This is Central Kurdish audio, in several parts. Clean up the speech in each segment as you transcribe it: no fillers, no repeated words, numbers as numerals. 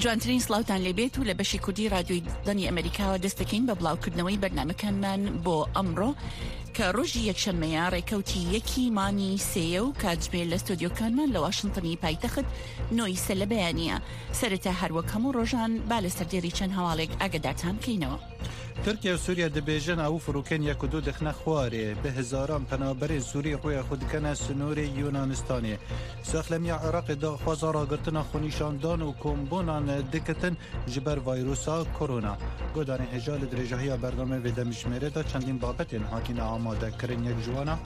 جوانترین سلااوتان لێبێت و لە بەشی کوردی رادیۆی دڵنی ئەمریکاوە دەستەکەین بە بڵاوکردنەوەی بەرنامەکانمان بۆ ئەمڕۆ کە ڕۆژی یەکشەممەیە ڕێکەوتی یەکی مانی سێیە و کاتژمێر لە ستۆدیۆکانمان لە واشنتنی پایتەخت نۆی سە لە بەیانیە. سەرەتا هەروەک هەموو ڕۆژان با لە سەردێری چەند هەواڵێک ئاگادارتان بکەینەوە. ترکیه و سوریه دبیجن او فروکن یک و دو دخنه خواره به هزاران پنابر سوری روی خود کنه سنور یونانستانی ساخلمی عراق دا خوازارا گرتنا خونیشاندان و کمبونان دکتن جبر ویروسا کرونا گودان هجال درجهی برنامه و دمشمره دا چندین بابت حاکین آماده کرن یک جوانا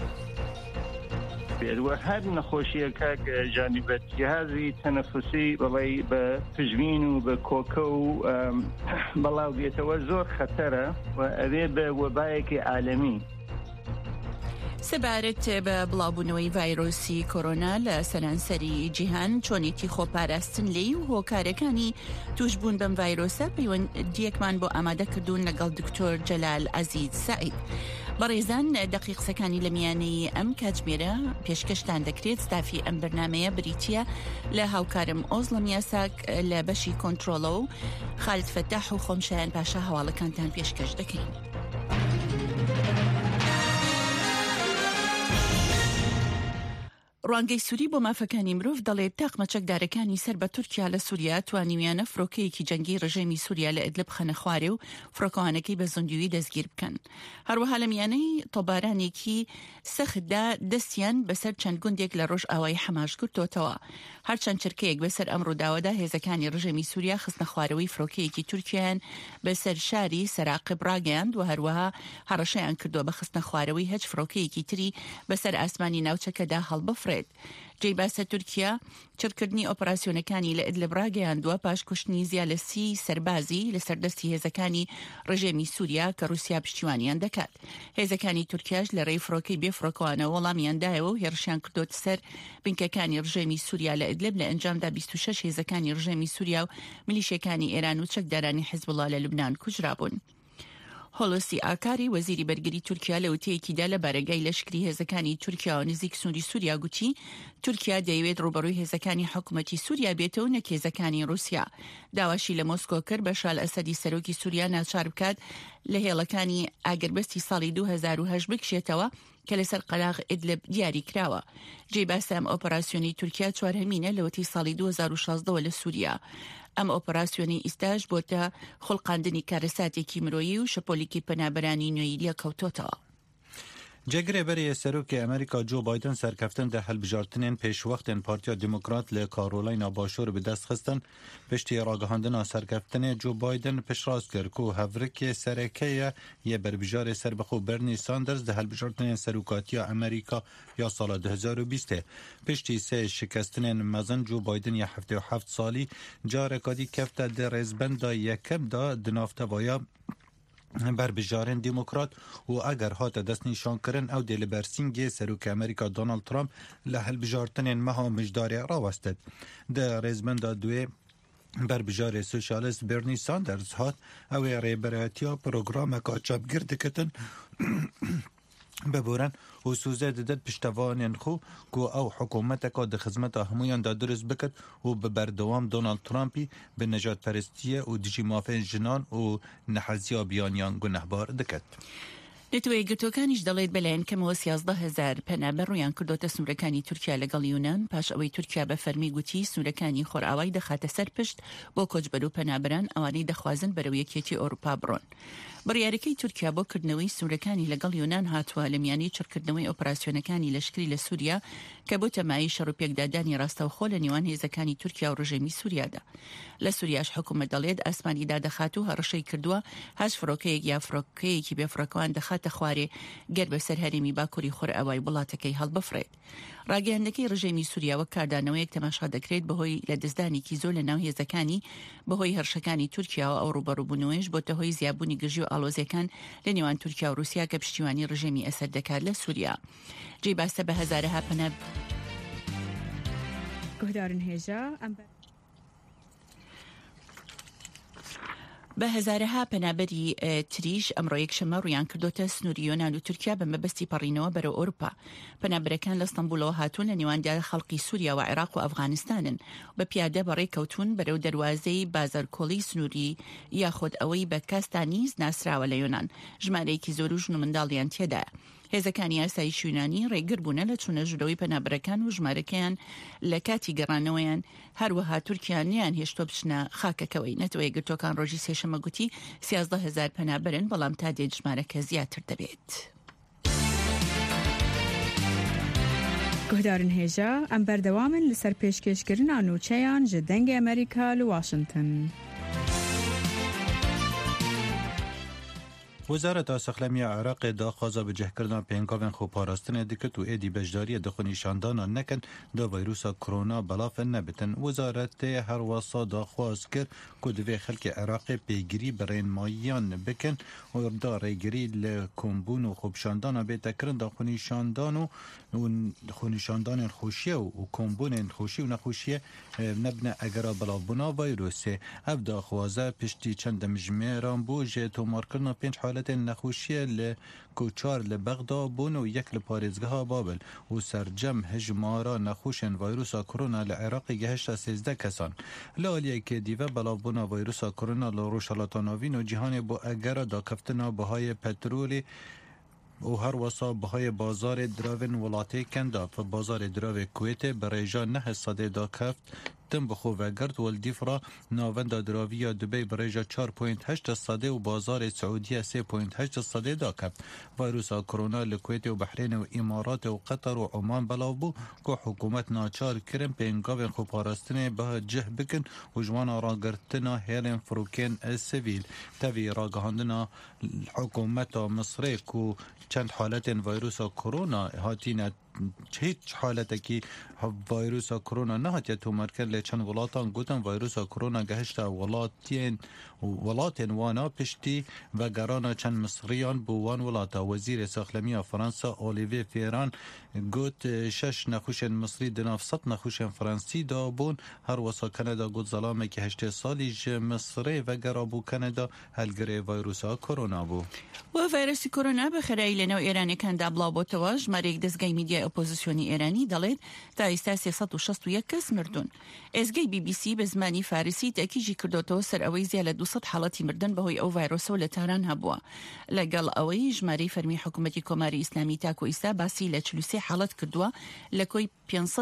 هاد نەخۆشیەکە جانبەت جهازی تەنەفوسی بەڵێ بە پژمین و بە کۆکە و بەڵاو بێتەوە زۆر خەتەرە و ئەوێ بە وەبایەکی عالەمی. سەبارەت بە بڵاوبوونەوەی ڤایرۆسی کۆرۆنا لە سەرانسەری جیهان چۆنێتی خۆپاراستن لێی و هۆکارەکانی توشبوون بەم ڤایرۆسە پەیوەندیەکمان بۆ ئامادەکردوون لەگەڵ دکتۆر جەلال عەزیز سەعید. بەڕێزان دەقیقسەکانی لە میانەی ئەم کاتژمێرە پێشکەشتان دەکرێت ستافی ئەم بەرنامەیە بریتیە لە هاوکارم ئۆزڵە میاساک لە بەشی کۆنترۆڵە و خالد فەتاح و خۆمشایان پاشا هەواڵەکانتان پێشکەش دەکەین. ڕوانگەی سووری بۆ مافەکانی مرۆڤ دەڵێت تاقمە چەکدارەکانی سەر بە تورکیا لە سووریا توانیویانە فڕۆکەیەکی جەنگی ڕژێمی سووریا لە ئیدلب خەنە خوارێ و فڕۆکەوانەکەی بە زوندوی دەستگیر بکەن. هەروەها لە میانەی تۆبارانێکی سەختدا دەستیان بەسەر چەند گوندێک لە ڕۆژ ئاوای حەماش گرتوتەوە. هەرچەند چرکەیەک بەسەر ئەم ڕووداوەدا هێزەکانی ڕژێمی سووریا خستنە خوارەوەی فڕۆکەیەکی تورکیایان بەسەر شاری سەراقب ڕاگەیاند و هەروەها هەڕەشەیان کردووە بە خستنە خوارەوەی هەچ فڕۆکەیەکی تری بەسەر ئاسمانی ناوچەکەدا هەڵبەفرێت. جێی باسە تورکیا چڕکردنی ئۆپراسیۆنەکانی لە ئیدلب ڕاگەیاندووە پاش کوشتنی زیاد لە 30 سەربازی لە سەردەستی هێزەکانی ڕژێمی سووریا کە رووسیا پشتیوانیان دەکات. هێزەکانی تورکیاش لە ڕێی فڕۆکەی بێفڕۆکەوانە وەڵامیاندایەوە و هێرشیان کردوتە سەر بنکەکانی ڕژێمی سووریا لە ئیدلب لە ئەنجامدا 26 هێزەکانی ڕژێمی سووریا و میلیشیەکانی ئێران و چەکدارانی حیزبوڵڵا لە لوبنان کوژرابوون. هۆلۆسی ئاکاری وەزیری بەرگری تورکیا لە وتەیەکیدا لە بارگای لەشکری هێزەکانی تورکیا و نزیک سنووری سووریا گوتی تورکیا دەیەوێت ڕوبەڕووی هێزەکانی حکوومەتی سووریا بێتەوە نەک هێزەکانی رووسیا. داواشی لە مۆسکۆ کرد بە شال ئەسەدی سەرۆکی سووریا ناچار بکات لە هێڵەکانی ئاگربەستی ساڵی 2008 بکشێتەوە کە لەسەر قەلاغ ئیدلب دیاری کراوە. جێی باسە ئەم ئۆپەراسیۆنی تورکیا چوارهەمینە لە وەتی ساڵی 2016 لە سووریا. ئەم ئۆپەراسیۆنی ئیستاژ بۆتە خوڵقاندنی کارەساتێکی مرۆیی و شەپۆلیکی پەنابەرانی نوێیلیە کەوتۆتەوە. جگره بری سروک امریکا جو بایدن سرکفتن ده هەڵبژارتنên پێشوەختên پارتیا دموکرات لە کارۆلاینا باشوور bi dest xistin piştî ragihandina serkeftinê Joe Biden piştrast kir ku hevrikê serekeye yê berbijarê serbixwe Bernie Sanders di hەڵbژartinên serokatiya Amerîka ya sala 2020 piştî sê şikestinên mezin Joe Biden ya 77 salî careka dî kefte di rêzbenda yekem da di navtevaya بربجارن دموکرات و اگر هات دست نشان کرن او دل برسینگ سروک امریکا دونالد ترامپ لهالبجارتن مها مجداری راوستد ده رزمند دوی بربجار سوشالیست برنی ساندرز هات او ریبراتیا پروگرام که چاپگرد کتن ببورن و سوزه ددد پشتوانین خو کو او حکومت که ده خدمت همویان دا درست بکد و ببردوام دونالد ترامپی به نجات پرستیه و دیجی مافین جنان و نحزیا بیانیان گنهبار دکد. لەتوێ گرتوەکانیش دەڵێت بەلایەن کەمەوە 11,000 پەنابەر ڕوویان کردوتە سنوورەکانی تورکیا لەگەڵ یونان پاش ئەوەی تورکیا بە فەرمی گوتی سنوورەکانی خۆرئاوای دەخاتە سەر پشت بۆ کۆچبەر و پەنابەران ئەوانەی دەخوازن بەرەو یەکێتی ئەوروپا بڕۆن. بڕیارەکەی تورکیا بۆ کردنەوەی سنوورەکانی لەگەڵ یونان هاتووە لە میانەی چڕکردنەوەی ئۆپراسیۆنەکانی لەشکری لە سووریا کە بۆ تەمایی شەڕ و پێکدادانی ڕاستەوخۆ لە نێوان هێزەکانی تورکیا و ڕژێمی سووریادا. لە سووریاش حکوومەت دەڵێت ئاسمانی دادەخات و هەڕەشەی کردووە هەش فڕۆکەیەک یا فڕۆکەیەکی بێفڕۆکەوان دەخاتە خوارێ گەر بەسەر هەرێمی باکووری خۆرئاوای وڵاتەکەی هەڵبەفرێت. ڕاگەیاندنەکەی ڕژێمی سووریا وەک کاردانەوەیەک تەماشا دەکرێت بەهۆی لە دەستدانێکی زۆر لە ناو هێزەکانی بەهۆی هەرشەکانی تورکیا و ئەو ڕوبەڕووبوونەوەیش بۆتە هۆی زیابوونی گژی و ئاڵۆزیەکان لە نێوان تورکیا و رووسیا کە پشتیوانی ڕژێمی ئەسەد دەکات لە سووریا. جێی باسە بە هەزارەها پەنە بە هەزارەها پەنابەری تریش ئەمڕۆ یەکشەممە ڕویان کردوتە سنووری یۆنان و تورکیا بە مەبەستی پەڕینەوە بەرەو ئەوروپا. پەنابەرەکان لە ستەمبولەوە هاتوون لە نێواندا خەڵکی سووریا و عێراق و ئەفغانستانن بە پیادە بەڕێکەوتون بەرەو دەواازەی بازارکۆڵی سنووری یاخود ئەوەی بە کاستانیز ناسراوە لە یۆنان. ژمارەیەکی زۆر و ژن و منداڵیان تێدایە. هێزەکانی ئاسایشی یۆنانی ڕێگر بوونە لە چوونە ژوورەوەی پەنابەرەکان و ژمارەکەیان لە کاتی گەڕانەوەیان هەروەها تورکیانیان هێشتۆ بچنە خاکەکەوەی. نەتەوە یەکگرتوەکان ڕۆژی سێشەمە گوتی 13,000 پەنابەرن بەڵام تا دێت ژمارەکە زیاتر دەبێت. گهدارن هێژە ئەم بەردەوامن لەسەر پێشکەشکردنا نوچەیان ji dengê ئەمریکا لە واشنگتن. وزارت سەخلەمی عێراق داخوازە بەجێهکردنا پێنگاوên خۆپاراستنê dikit û êdî bejdariya dixwînîşandana nekin da vîrusa korona belavên nebitin. Wizaretê her wesa daxwaz kir ku divê xelkê Iraqê pêgirî bi rênmayiyan bikin û da rêgirî li kombûn û xwepşandana bêtekirin da xwînîşandan û xwînîşandanên xweşiye û kombûnên xweşî û nexweşiye nebine egera belavbûna vîrusê. Ev daxwaze piştî çend demijmêran bû ji tomarkirina 5 حالتên nexweşiye li Koçar li Bexda bûn û yek li parêzgeha Babil û sercem hejmara nexweşên vîrusa korona li Iraqê gihişta 13 kesan. Li aliyekê dîve belavbûna vîrusa korona li Rojhilatê Navîn û cîhanê bû egera dakeftina bihayê petrolê û her wesa bihayê bazarê diravên welatê kenda. Bazarê diravê Kuwêtê bi rêja 9 sedê dakeft تم بخو وگرد والدیفرا ناوند دراویا دبی برایجا 4.8 صده و بازار سعودیه 3.8 صده داکب. ویروس کرونا لکویت و بحرین و امارات و قطر و عمان بلاو بو که حکومت ناچار کرن پینگاو خوپارستنه به جه بکن و جوان راگرتنا هیرن فروکین سیویل. تاوی راگهاندنا حکومت مصری که چند حالت ویروس کرونا هاتینه هیچ حالتکی ویروس کرونا نه هاتیه تو مرکز لچن ولاتان گوتن ویروس کرونا گهشت ولاتین وانا پشتی و گرانا چند مصریان بوان ولاتا. وزیر ساخلمی فرانسا اولیوی فیران گوت 6 نخوشن مصری دناف 100 نخوشن فرانسی دابون. هر وسا کانادا گوت ظلامه که 8 سالی مصری و گرابو کانادا هلگره ویروس کرونا بو. و ویروس کرونا بخرای لنو ایرانی کان دابلا بوتواج مریک دزگای میدیا اپوزیسیونی ایرانی دلید تا ئێستا 361 کەس مردون. ئێزگەی BBC بە زمانی فارسی تاکیدی کردوتەوە سەر ئەوەی زیاد لە 200 حاڵەتی مردن بەهۆی ئەو ڤایرۆسەوە لە تاران هەبووە. لەگەڵ ئەوەی ژمارەی فەرمی حکوومەتی کۆماری ئیسلامی تاکو ئێستا باسی لە 43 حاڵەت کردووە لە کۆی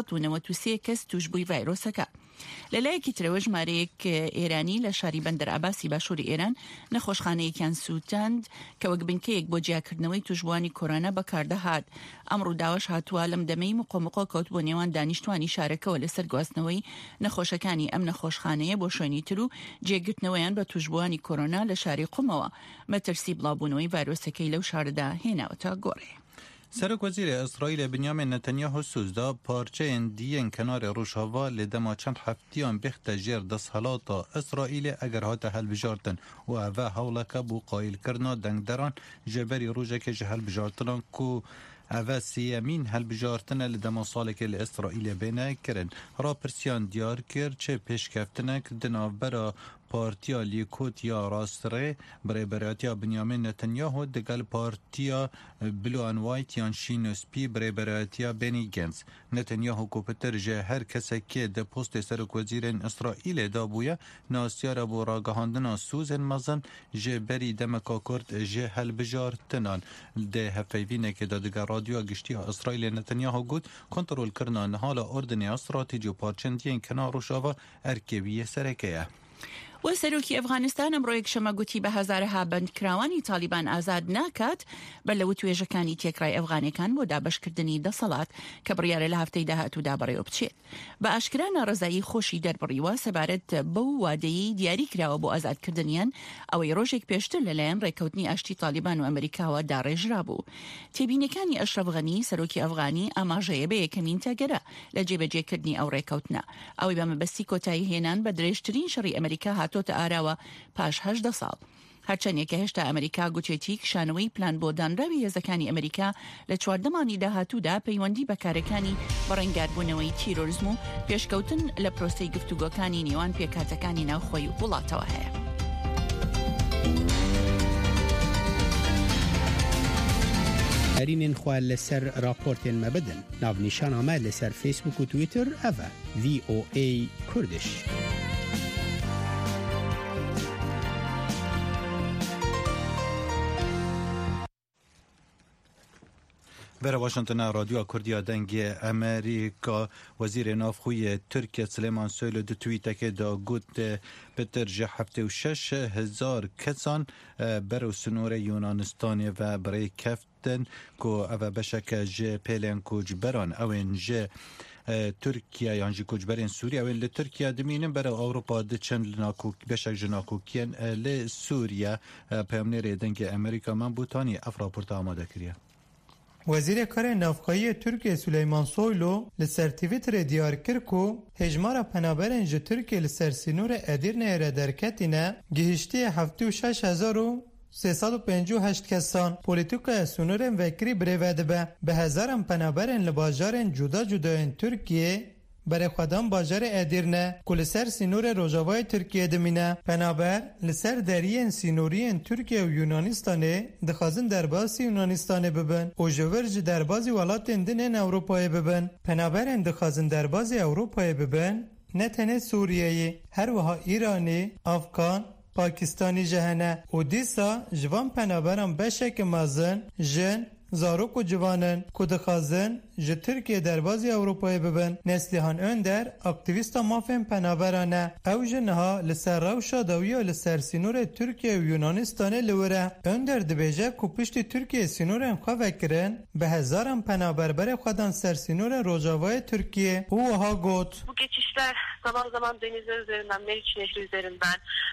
593 کەس توشبووی ڤایرۆسەکە. لەلایەکی ترەوە ژمارەیەک ئێرانی لە شاری بەندەر عەباسی باشووری ئێران نەخۆشخانەیەکیان سووتاند کە وەک بنکەیەک بۆ جیاکردنەوەی توشبوانی کۆرۆنا بەکاردەهات. ئەم ڕووداوەش هاتووە لەم دەمەی مقۆمقۆ کەوت بۆ نێوان دانیشتوانی شارەکەەوە لەسەر گواستنەوەی نەخۆشەکانی ئەم نەخۆشخانەیە بۆ شوێنی تر و جێگرتنەوەیان بە توشبوانی کۆرۆنا لە شاری قومەوە مەترسی بڵاوبوونەوەی ڤایرۆسەکەی لەو شارەدا هێناوەتە گۆڕێ. سرک وزیر اسرائیل بنیامین نتانیاهو سوزدا پارچه دیین کنار روشهوا لدما چند هفتیان بخت جیر دستحالاتا اسرائیل اگر هات هل بجارتن و اوه حولک بو قایل کرنا دنگدران جبری روژه که جهل بجارتنان کو اوه سیمین هل بجارتنه لدما سالک اسرائیل بینه کرن. را پرسیان دیار کر چه پیش کفتنک دناو برا پارتیا لیکوت یا راستره برای برایتیا بنیامین نتانیاهو دگل پارتیا بلو ان وایت یان شینوسپی برای برایتیا بینی گنز. نتانیاهو کوپتر جه هر کسی که ده پست سرک وزیرین اسرائیل دابویا ناسیار بو راگهاندنا سوزن مزن جه بری دمکا کرد جه هل بجارتنان. ده هفیوینه که دادگه رادیو گشتی اسرائیل نتانیاهو گود کنترول کرنان حالا اردنی استراتیجی و پارچندین کنار روشاوا ارکیوی سرکیه. و سەرۆکی ئەفغانستان ئەمڕۆ یەکشەمە گوتی بە هەزارەها بەندکراوانی تالیبان ئازاد ناکات بەلەو توێژەکانی تێکرای ئەفغانەکان بۆ دابەشکردنی دەسەڵات کە بڕیارە لە هەفتەی داهاتوودا بەڕێوە بچێت. بە ئاشکرا ناڕەزایی خۆشی دەربڕیوە سەبارەت بەو وادەیەی دیاری کراوە بۆ ئازادکردنیان ئەوەی ڕۆژێک پێشتر لەلایەن ڕێکەوتنی ئاشتی تالیبان و ئەمریکاوە داڕێژرا بوو. تێبینەکانی ئەشرەف غەنی سەرۆکی ئەفغانی ئاماژەیە بە یەکەمین تاگەرە لە جێبەجێکردنی ئەو ڕێکەوتنە ئەوەی بە مەبەستی کۆتایی هێنان بە درێژترین شەڕی ئەمریکا هاتۆتە ئاراوە پاش 18 ساڵ. هەرچەندێک کە هێشتا ئەمریکا گوتێتی کشانەوەی پلان بۆ دانراوی هێزەکانی ئەمریکا لە 14مانی داهاتوودا پەیوەندی بەکارەکانی بەڕێنگاربوونەوەی تیرۆریزم و پێشکەوتن لە پرۆسەی گفتوگۆکانی نێوان پێکاتەکانی ناوخۆی وڵاتەوە هەیە. هرین خواه لسر راپورتین مبدن ناو نشان آمد لسر فیسبوک و تویتر اوه VOA کردش. برای واشنطن رادیو کردیا دنگ امریکا وزیر نافخوی ترکیه سلیمان سویل دو توییته که دا گوت پتر جه 76,000 کسان برای سنور یونانستانی و برای کفتن که او بشک جه پیلن کجبران اوین جه ترکیه یعنی کجبرین سوریه اوین لترکیه دمینن برای اوروپا دچن بشک جناکوکین لسوریه پیامنیر دنگ امریکا من بوتانی افراپورت آماده کریه. وزیر کار نافخایی ترکیه سلیمان سویلو لسر تویتر دیار کرد که هجمار پنابرین جه ترکیه لسر سینور ادیرنه را درکتینه گهشتی 76,358 کسان پولیتوکا سنورن وکری بریوده به هزارم پنابرین لباجارین جدا جداین ترکیه برای خودم باجار ادیرنه که لسر سینور روژاوای ترکیه دمینه پنابر لسر دریین سینورین ترکیه و یونانستانه دخوازن درباسی یونانستانه ببن و جورج دربازی ولاتین دنین اوروپای ببن پنابرین دخوازن دربازی اوروپای ببن نه تنه سوریهی هر وها ایرانی افغان پاکستانی جهنه و دیسا جوان پنابرم بشک مازن جن زاروک و جوانن که دخوازن جه ترکیه دربازی اوروپای ببن نسلیحان اندر اکتیویستا مافین پنابرانه او جنها لسر روشا داوی و لسر سینور ترکیه و یونانستانه لوره اندر دبیجه که پشت ترکیه سینورن خواه کرن به هزارم پنابر بر خودان سر سینور روجاوای ترکیه او ها گوت Bu geçişler zaman zaman denizler üzerinden, Meriç Nehri üzerinden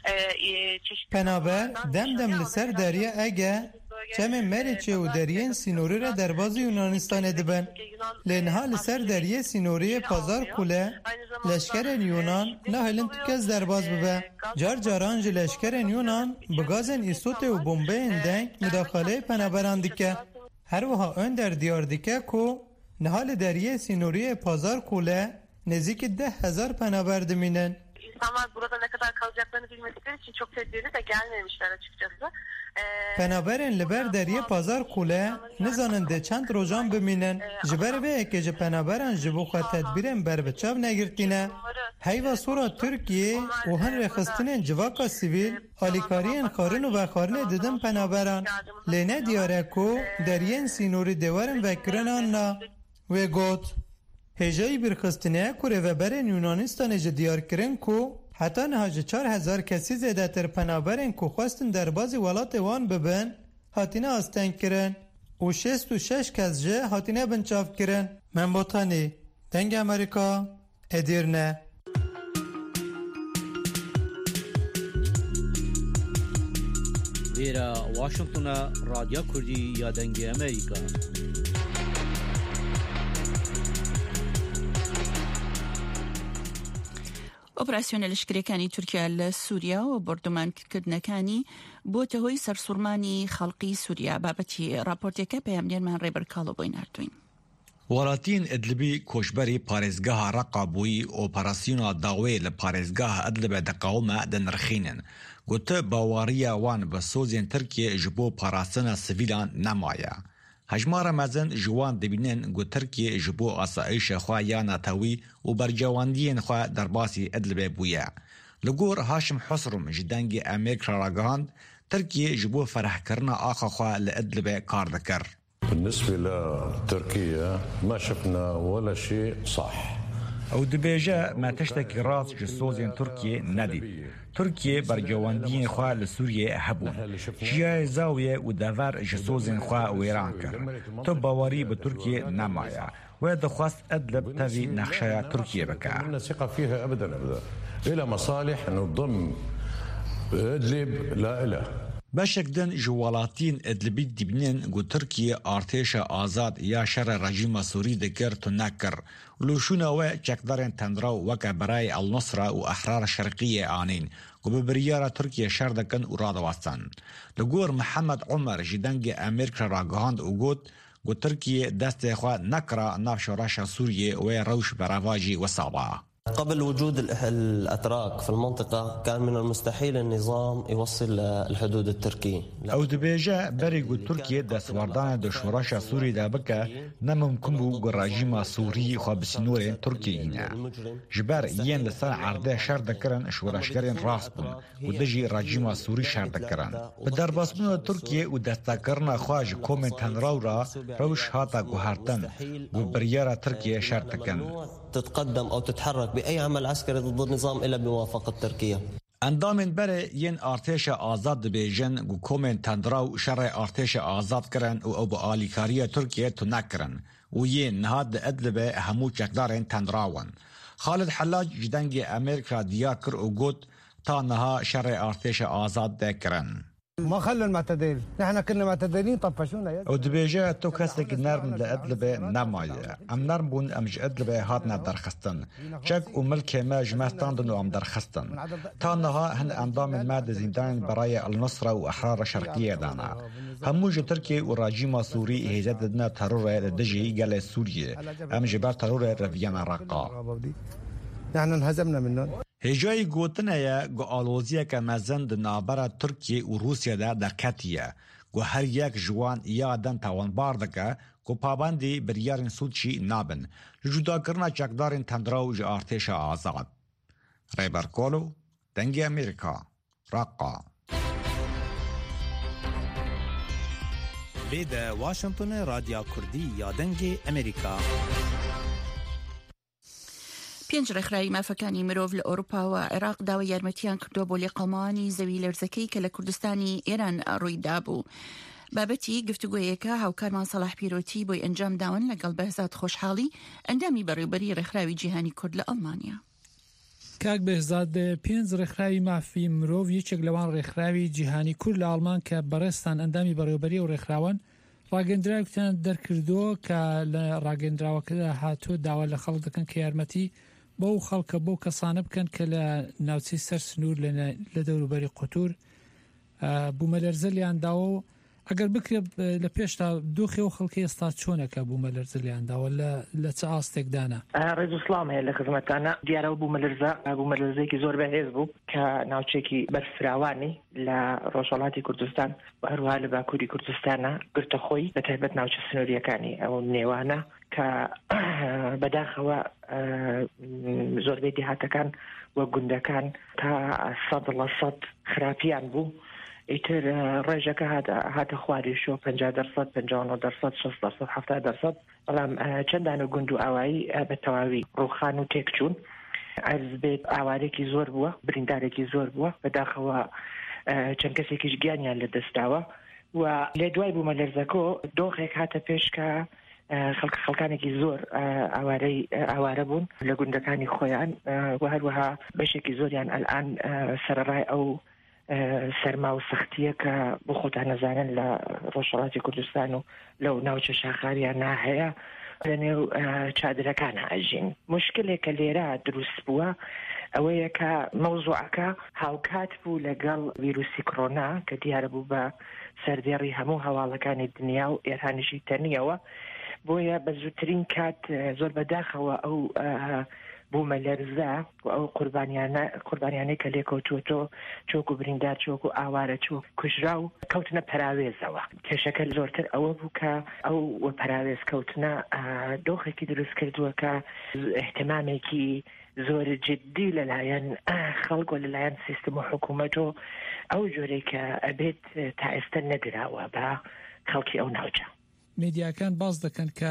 پنابر دم دم لسر دریا اگه چم مریچه و دریین سینوری را در باز یونانستان دبن لنها لسر دریه سینوری پازار کوله لشکر یونان نه هلند کس در باز ببه جار جارانج لشکر یونان بگازن ایسوت و بومبه اندنگ مداخله پنابران دیکه هر وها اون در دیار دیکه که نهال دریه سینوری پازار کوله نزدیک 10,000 پنابر دمینن. İnsanlar burada ne kadar kalacaklarını bilmedikleri için çok tedbirli de gelmemişler açıkçası. پنابرین لبر دریه پازار کوله نزانند چند روزان بمینن جبر به که پنابران جبو خود تدبیرن بر بچاو نگرتینه حیوه سورا ترکیه و هن رخستین جواکا سیویل آلیکارین خارن و خارن دیدن پنابران لینه دیاره کو دریین سینوری دیوارن وکرنان نا و گوت هجایی برخستینه کوره و برین یونانستان جدیار کرن کو حتی نهاج 4,000 کسی زیده تر پنابرین که خواستن در بازی ولات وان ببن هاتینه آستن کرن و 66 کس جه هاتینه بنچاف کرن من بطانی دنگ امریکا ادیرنه ویرا واشنطن رادیو کردی یا دنگ امریکا ئۆپراسیۆنە لەشکرەکانی تورکیا لە سووریا و بەردەوامکردنەکانی بۆتە هۆی سەرسوڕمانی خەڵقی سووریا بابەتی راپۆرتێکە پەیامنێرمان ڕێبەر کاڵۆ بۆی ناردوین. ولاتین ادلبی کوشبری پارێزگاها ڕقا بووی ئۆپەراسیۆنا داوێ لە پارێزگاها ئەدلبە دەقاومە دەنرخینن گوتە باواریە وان بە سۆزێن ترکیە ji بۆ پاراستنە سڤیلان نەمایە. هجمار مزن جوان دبینن گو ترکیه جبو آسایش خواه یا ناتوی و برجواندین خواه در باسی ادلبه بویا. لگور هاشم حسرم جدنگ امریکا راگاند ترکیه جبو فرح کرنا آخا خواه لأدلبه کار دکر. بالنسبة لتركيا ما شفنا ولا شيء صح. او دبیجه ما تشتکی راست جسوزین ترکیه ندید. ترکیه برجواندین خواه لسوریه هبون. جیای زاویه و دور جسوزین خواه ویران کرد. تو باوری به ترکیه نمایه و دخواست ادلب تاوی نقشه ترکیه بکه. من ثقة فيها أبدا إلى مصالح نضم ادلب لا إله. بشکدن جوالاتین ادلبی دیبنین گو ترکیه ارتش آزاد یا شر رژیم سوری دکر تو نکر لوشونه و چکدارن تندرا وک برای النصره و احرار شرقیه آنین گو ببریار ترکیه شر دکن و رادواستن لگور محمد عمر جدنگ امریکا راگهاند و گو ترکیه دست خواه نکرا نافشورش سوریه و روش برواجی و صابا قبل وجود الأتراك في المنطقة كان من المستحيل النظام يوصل الحدود التركية. او دبيجا بريغو تركيا دسواردان د شورش سوري دا بکا نممکن بو رژیم سوری خو بسنور ترکیه جبر ين لسان عرضه شر دکرن شورشگرین راست بون و دجی رژیم سوری شر دکرن بدر باسمون ترکیه و دستکرنا خواج کومنتن را روش هاتا گوهرتن و بریارا ترکیه شر دکن تتقدم او تتحرك بأي عمل عسكري ضد النظام إلا بموافقة تركيا. اندامن بره ین ارتش آزاد بیژن گو کومن تندراو شر ارتش آزاد کرن او با آلیکاری ترکیه تو نکرن و ین نهاد ادلبه همو چکدارن تندراون. خالد حلاج جدنگ امریکا دیار کر و گوت تا نها شر ارتش آزاد دکرن. ما خلوا المعتدلين، نحن كنا معتدلين طفشونا يا او دبيجا تو كاسك نرم لأدلبه نمايا ام نرم بون امج أدلبه هاتنا درخستن شك وملك ما جمعستان ام درخستن تانها هن اندام المادة زندان برايا النصرة واحرار شرقية دانا هموج تركي وراجيما سوري هيزادنا ترور لدجي قال سوريا ام جبار ترور رفيانا راقا نحن انهزمنا منهم. هجای گوتنه گو آلوزیه که مزند نابرا ترکیه و روسیه ده دکتیه گو هر یک جوان یادن توانبار دکه گو پابندی بریارن سودچی نابن جدا کرنا چکدارن تندراو جا ارتش آزاد. ریبر کولو دنگی امریکا راقا بيدا واشنطن راديو كردي يا دنگي امريكا. پێنج ڕێکخراوی مافەکانی مرۆڤ لە ئەوروپا و عێراق داوای یارمەتیان کردووە بۆ لێقەڵمانی زەوی لەرزەکەی کە لە کوردستانی ئێران ڕوویدا بوو. بابەتی گفتوگۆیەکە هاوکارمان سەلاح پیرۆتی بۆی ئەنجام داون لەگەڵ بەهزاد خۆشحاڵی ئەندامی بەڕێوەبەری ڕێکخراوی جیهانی کورد لە ئەڵمانیا. کاک بەهزاد پێنج ڕێکخراوی مافی مرۆڤ یەکێک لەوان ڕێکخراوی جیهانی کورد لە ئەڵمان کە بەڕێستان ئەندامی بەڕێوەبەری و ڕێکخراوان ڕاگەندراویان دەرکردووە کە لە ڕاگەندراوەکەدا هاتووە داوا لە خەڵک دەکەن کە یارمەتی بۆ خەڵکە بۆ کەسانە بکەن کە لە ناوچەی سەر سنوور لە دەوروبەری قوتور بوومەلەرزە لیان داوە ئەگەر بکرێت لە پێشتا دۆخی و خەڵکی ئێستا چۆنەکە بوومەلەرزە لیان داوە لە چ ئاستێکدانە. ڕێز و سڵام هەیە لە خزمەتانە دیارەوە بوومەلەرزەیەکی زۆر بەهێز بوو کە ناوچێکی بەرفراوانی لە ڕۆژهەڵاتی کوردستان و هەروەها لە باکووری کوردستانە گرتە خۆی بە تایبەت ناوچە سنووریەکانی ئەو نێوانە کە بەداخەوە زۆربەی دێهاتەکان وە گوندەکان تا 100% خراپیان بوو. ئیتر ڕێژەکە هاتە خواریشەوە 50%، 59%، 60%، 70%، بەڵام چەندانە گوند و ئاوایی بە تەواوی ڕووخان و تێکچوون. عەرز بێت ئاوارێکی زۆر بووە، بریندارێکی زۆر بووە، بەداخەوە چەند کەسێکیش گیانیان لە دەستاوە و لێ دوای بوومەلەرزەکە دۆخێک هاتە پێش کە خەڵکانێکی زۆر ئاوارە بوون لە گوندەکانی خۆیان و هەروەها بەشێکی زۆریان ئەلئان سەرەڕای ئەو سەرما و سەختیە کە بۆ خۆتان نەزانن لە ڕۆژهەڵاتی کوردستان و لەو ناوچە شاخاریان هەیە لە نێو چادرەکان ئاژین. مشکلێک کە لێرە دروست بووە ئەوەیە کە مەوزوعەکە هاوکات بوو لەگەڵ ڤیرۆسی کۆڕۆنا کە دیارە بوو بە سەردێڕی هەموو هەواڵەکانی دنیا و ئێرانیشی تەنیەوە بۆیە بە زووترین کات زۆر بەداخەوە ئەو بوومەلەرزە و ئەو قوربانیانەی کە لێکەوتووەتۆ چۆک و بریندار چۆک و ئاوارە چۆک کوژرا و کەوتنە پەراوێزەوە. کێشەکە زۆرتر ئەوە بوو کە ئەو پەراوێز کەوتنە دۆخێکی دروست کردووە کە احتمامێکی زۆر جدی لەلایەن خەڵک و لەلایەن سیستم و حکوومەت و ئەو جۆرەی کە ئەبێت تا ئێستا نەدراوە بە خەڵکی ئەو ناوچە. میدیاکان باز دەکەن کە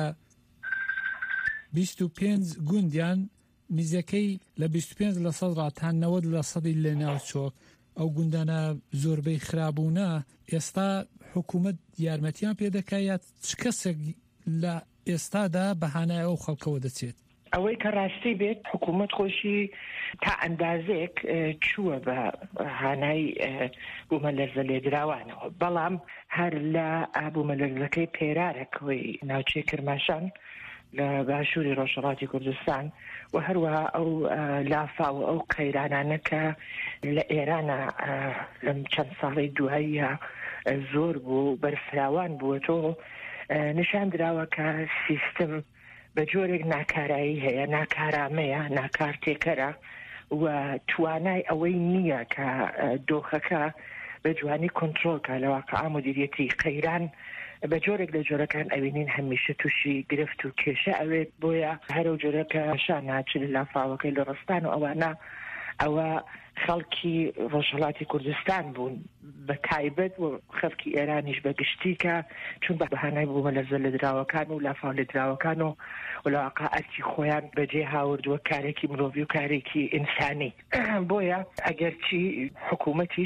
25 گوندیان نزیکەی لە 25% ڕاتان 90% لە ناوچۆک ئەو گوندانە زۆربەی خرابوونە ئێستا حکوومەت یارمەتیان پێدەکات چ کەسێک لە ئێستادا بەهانای ئەو خەڵکەوە دەچێت. ئەوەی کە ڕاستی بێت حکوومەت خۆشی تا ئەندازێک چووە بە هانای بوومەلەرزە لێدراوانەوە، بەڵام هەر لە بوومەلەرزەکەی پێرارەکەوەی ناوچەی کرماشان لە باشووری ڕۆژهەڵاتی کوردستان و هەروەها ئەو لافا و ئەو قەیرانانە کە لە ئێرانە لەم چەند ساڵی دواییە زۆر بوو بەرفراوان بووە تۆ نیشان دراوە کە سیستم بە جۆرێک ناکارایی هەیە، ناکارامەیە، ناکارتێکەرە و توانای ئەوەی نییە کە دۆخەکە بە جوانی کۆنتڕۆلکە لە واقعا مدیریەتی قەیران بە جۆرێک لە جۆرەکان ئەوینین هەمیشە تووشی گرفت و کێشە ئەوێت بۆیە هەرو جۆرەکە شان ناچ لە لافاوەکەی لە ڕستان و ئەوانە ئەوە خەڵکی ڕۆژهەڵاتی کوردستان بوون بە تایبەت و خەڵکی ئێرانیش بە گشتی کە چون بە بەهانای بوومە لەرزە لە دراوەکان و لافاو لە دراوەکان و وڵاقا ئەرکی خۆیان بەجێ هاوردووە کارێکی مرۆڤی و کارێکی ئینسانی بۆیە ئەگەرچی حکوومەتیش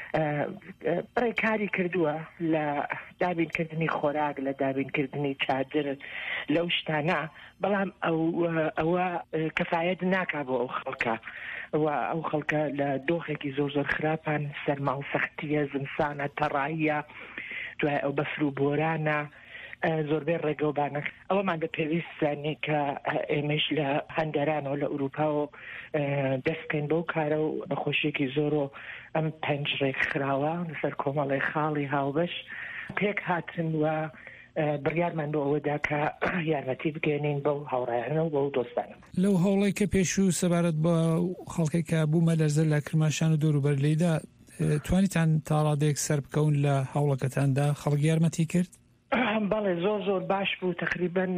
کاری کردووە لە دابینکردنی خۆراک لە دابینکردنی چادر لەو شتانە بەڵام ئەوە کەفایەت ناکا بۆ ئەو خەڵکە و ئەو خەڵکە لە دۆخێکی زۆر زۆر خراپان سەرما و سەختیە زمسانە تەڕاییە دوای ئەو بەفر و بۆرانە زۆربەی ڕێگەوبانە ئەوەمان بە پێویستانی کە ئێمەش لە هەندێرانەوە لە ئوروپا و دەستکەین بەو کارە و نەخۆشیێکی زۆر و ئەم پەنج ڕێک خراوە لەسەر کۆمەڵی خاڵی هاوبەش پێک هاتن و بڕیارمان بۆ ئەوەدا کە یارمەتی بگەێنین بەو هاوڕایانە و بەو دۆستانە لەو هەوڵی کە پێش و سەبارەت بە خەڵکی کە بوومە لەرزە لە کرماشان و دەوروبەر لێدا توانیتان تا ڕادێک سەر بکەون لە هەوڵەکەتاندا خەڵک یارمەتی کرد؟ بەڵێ زۆر زۆر باش بوو تقریبەن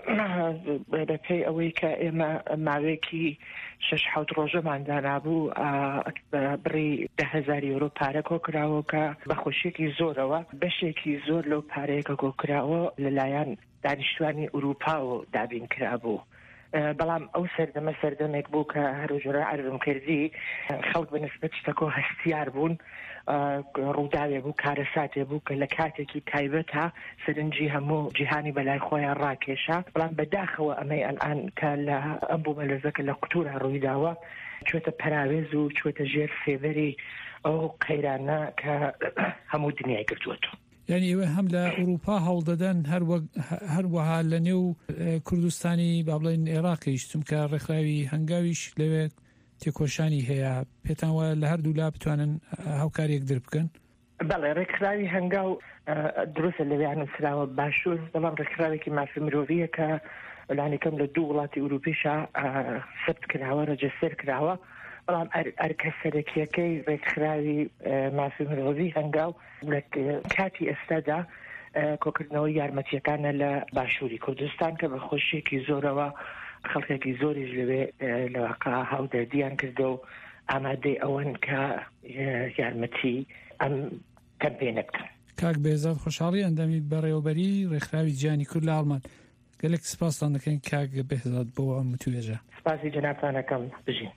بەپێی ئەوەی کە ئێمە ماوەیەکی 6-7 ڕۆژەمان دانابوو بڕی 10,000 یۆرۆ پارە کۆکراوە کە بەخۆشیێکی زۆرەوە بەشێکی زۆر لەو پارەیەکە کۆکراوە لەلایەن دانیشتوانی ئوروپا و دابین کرابوو. بەڵام ئەو سەردەمە سەردەمێک بوو کە هەروجۆرە عەرزم کردی خەڵک بەنسبەت شتەکە هەستیار بوون ڕووداوێ بوو کارەساتێ بوو کە لە کاتێکی تایبەتە سەرنجی هەموو جیهانی بەلای خۆیان ڕاکێشا بەڵام بەداخەوە ئەمەی ئەلان کە لە ئەم بوومە لەرزەکە لە قوتورە ڕوویداوە چوێتە پەراوێز و چوێتە ژێر فێبەری ئەو قەیرانە کە هەموو دنیای گرتووەتەوە. یعنی ئێوە هەم لە ئوروپا هەڵدەدەن هەروەها لە نێو کوردستانی با بڵێن عێراقیش چونکە ڕێکخراوی هەنگاویش لەوێ تێکۆشانی هەیە پێتان وایە لە هەردوو لا بتوانن هاوکاریەک دەربکەن؟ بەڵێ ڕێکخراوی هەنگاو دروستە لەوێیان نووسراوە باشوور بەڵام ڕێکخراوێکی مافی مرۆڤیە کە لانیکەم لە 2 وڵاتی ئوروپیشە سەبت کراوە ڕەجەستەر کراوە بەڵام ئەرکە سەرەکیەکەی ڕێکخراوی مافی مرۆڤی هەنگاو لە کاتی ئێستادا کۆکردنەوەی یارمەتیەکانە لە باشووری کوردستان کە بە خۆشیێکی زۆرەوە خەڵکێکی زۆریش لەوێ لەواقع هاودەردیان کردو و ئامادەی ئەوەن کە یارمەتی ئەم کەمپێنە بکەن. کاک بێزاد خۆشحاڵی ئەندامی بەڕێوەبەری ڕێکخراوی گیانی کورد لە ئاڵمان گەلێک سپاسان دەکەین کاک بێزاد بۆ ئەم متوێژە. سپاسی جەنابتانەکەم بژین.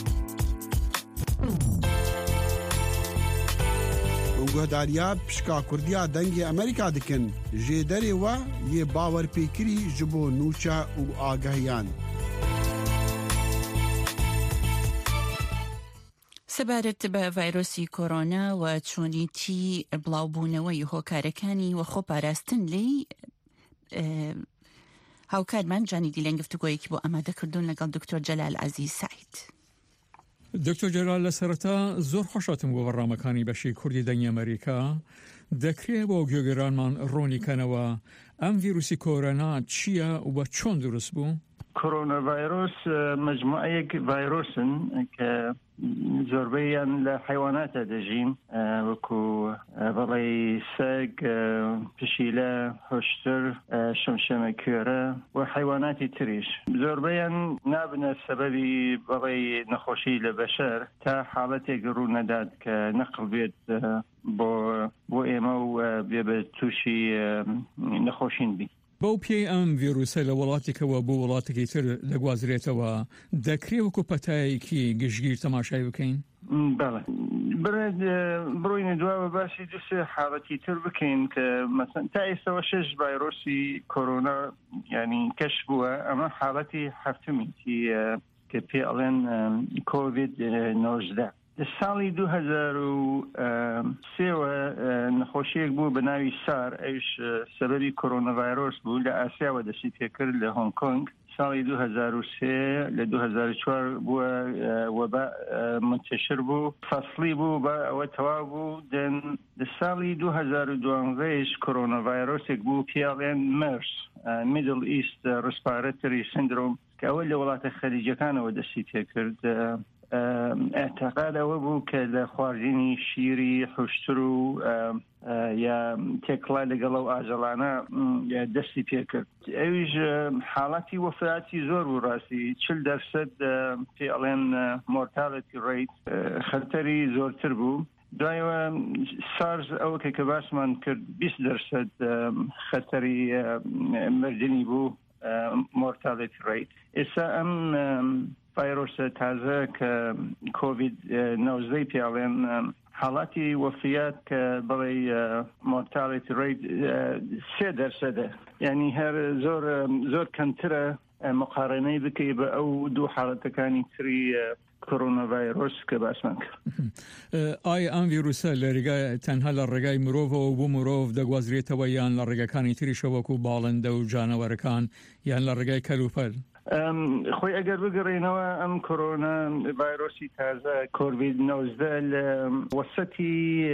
گۆداریا پشکا کوردیا دەنگی ئەمریکا دکن ژێدەرێ وە یێ باوەرپێکری ji بۆ نوچە و ئاگەهیان. سەبارەت بە ڤایرۆسی کۆرۆنا و چۆنیتی بڵاوبوونەوەی هۆکارەکانی و خۆپاراستن لێی هاوکارمان جانی دیلەن گفتوگۆیەکی بۆ ئامادەکردوون لەگەڵ دکتۆر جەلال عەزیز سعید. دکتۆر جەلال لە سەرەتا زۆر خۆشاتم بۆ بەڕامەکانی بەشی کوردی دەنگی ئەمریکا دەکرێت بۆ گوێگەرانمان ڕۆنیکەنەوە ئەم ڤیرۆسی کۆرۆنا چییە و بە چۆن دروست بوو؟ کۆرۆنا ڤایرۆس مجموعەیەک ڤایرۆسن کە زۆربەیان لە حیواناتە دەژین وەکو بەڵێ سەگ، پشیلە، هۆشتر، شەمشەمە کوێرە و حیواناتی تریش زۆربەیان نابنە سەبەبی بەڵێ نەخۆشی لە بەشەر تا حاڵەتێک ڕوو نەدات کە نەقڵ بێت بۆ ئێمە و بێ بە تووشی نەخۆشین بی. بەو پێی ئەم ڤیرۆسە لە وڵاتێکەوە بۆ وڵاتێکی تر دەگوازرێتەوە دەکرێت وەکو پەتایەکی گشتگیر تەماشای بکەین؟ بەڵێ بڕۆینە دواوە باسی دوسێ حاڵەتی تر بکەین کە مەسەن تا ئێستەوە 6 ڤایرۆسی کۆرۆنا ینی کەش بووە ئەمە حاڵەتی هەفتمیتی کە پێ ئەڵێن کۆڤید 19. ساڵی 2003 نەخۆشیەک بوو بە ناوی سار ئەوش سەبەبی کۆرۆنا ڤایرۆس بوو لە ئاسیاوە دەستی پێکرد لە هۆنگ کۆنگ. ساڵی 2003 لە 2004 بووە وەبا منتشر بوو فەسڵی بوو بە ئەوە تەواو بوو. لە ساڵی 2012 کۆرۆنا ڤایرۆسێک بوو پێڵێن مەرس میدل ئیست ڕسپارەتری سندرۆم کە ئەوە لە وڵاتە خەلیجەکانەوە دەستی پێکرد اعتقاد ئەوە بوو کە لە خواردنی شیری حوشتر و یا تێکڵا لەگەڵ ئەو ئاژەڵانە دەستی پێکرد ئەویش حاڵاتی وەفاتی زۆر بوو ڕاستی 40% پێ ئەڵێن مۆرتالەتی ڕیت خەتەری زۆرتر بوو دوایەوە سارز ئەوە کە باسمان کرد 20% خەتەری مردنی بوو مۆرتالەتی ڕیت ئێستا ئەم ڤایرۆسە تازە کە کۆڤید 19 پێڵێن حاڵاتی وەفیات کە بڵێ مۆرتالەتی ڕیت 3% یعنی هەر زۆر کەمترە مقارنەی بکەی بە ئەو دوو حاڵەتەکانی تری کۆرۆنا ڤایرۆس کە باسمان کرد. ئایا ئەم ڤیرۆسە لە ڕێگای تەنها لە ڕێگای مرۆڤەوە بۆ مرۆڤ دەگوازرێتەوە یان لە ڕێگەکانی تریشە وەکو باڵندە و جانەوەرەکان یان لە ڕێگای کەلوپەر؟ خۆی ئەگەر بگەڕێنەوە ئەم کۆرۆنا ڤایرۆسی تازە کۆڤید 19 لە وەسەتی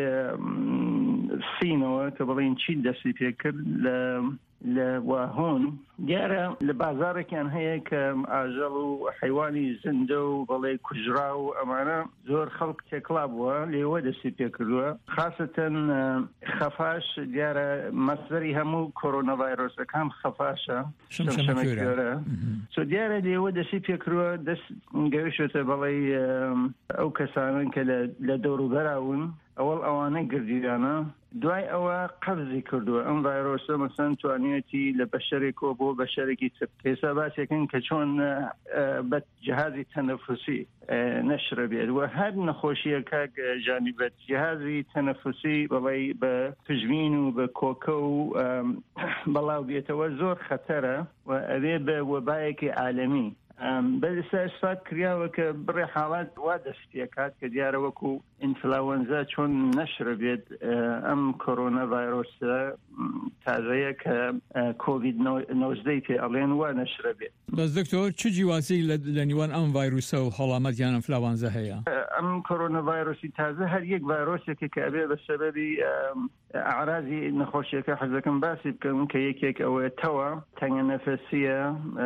سینەوە کە بڵێن چین دەستی پێکرد لە واهۆن دیارە لە بازارێکیان هەیە کە ئاژەڵ و حیوانی زندە و بەڵێ کوژرا و ئەمانە زۆر خەڵک تێکڵا بووە لێوە دەستی پێکردووە خاصەتەن خەفاش دیارە مەسەری هەموو کۆرۆنا ڤایرۆسەکان خەفاشە شەمشەمەکوێرە دیارە لێوە دەستی پێکردووە دەست گەوشتە بەڵێ ئەو کەسانن کە لە دەوروبەراون ئەوەڵ ئەوانەی گردیدانە دوای ئەوە قەبزی کردووە ئەم ڤایرۆسە مەسەن توانێتی لە بەشەرێکەوە بۆ بەشەرێکی تر ئێستا باسێکن کە چۆن بە جهازی تەنەفوسی نەشرە بێت و هەر نەخۆشیە کاک جانیبەت جهازی تەنەفوسی بەڵێ بە پژمین و بە کۆکە و بەڵاو بێتەوە زۆر خەتەرە و ئەوێ بە وەبایەکی عالەمی بەلسا ئسفات کراوە کە بڕێ حاڵات وا دەست پێکات کە دیارە وەکو ئینفلاوەنزا چۆن نەشرە بێت ئەم کۆرۆنا ڤایرۆسە تازەیە کە کۆڤید 19 پێ ئەڵێن وا نەشرە بێت. بەس دکتۆر چ جیواسی لە نیوان ئەم ڤایرۆسە و هەڵامەت یان ئینفلاوەنزا هەیە؟ ئەم کۆرۆنا ڤایرۆسی تازە هەر یەک ڤایرۆسێکە کە ئەبێ بە سەبەبی ئاعرازی نەخۆشیەکە حەزەکەم باسی بکەم کە یەکێک ئەوەیە تەوە تەنگە نەفەسیە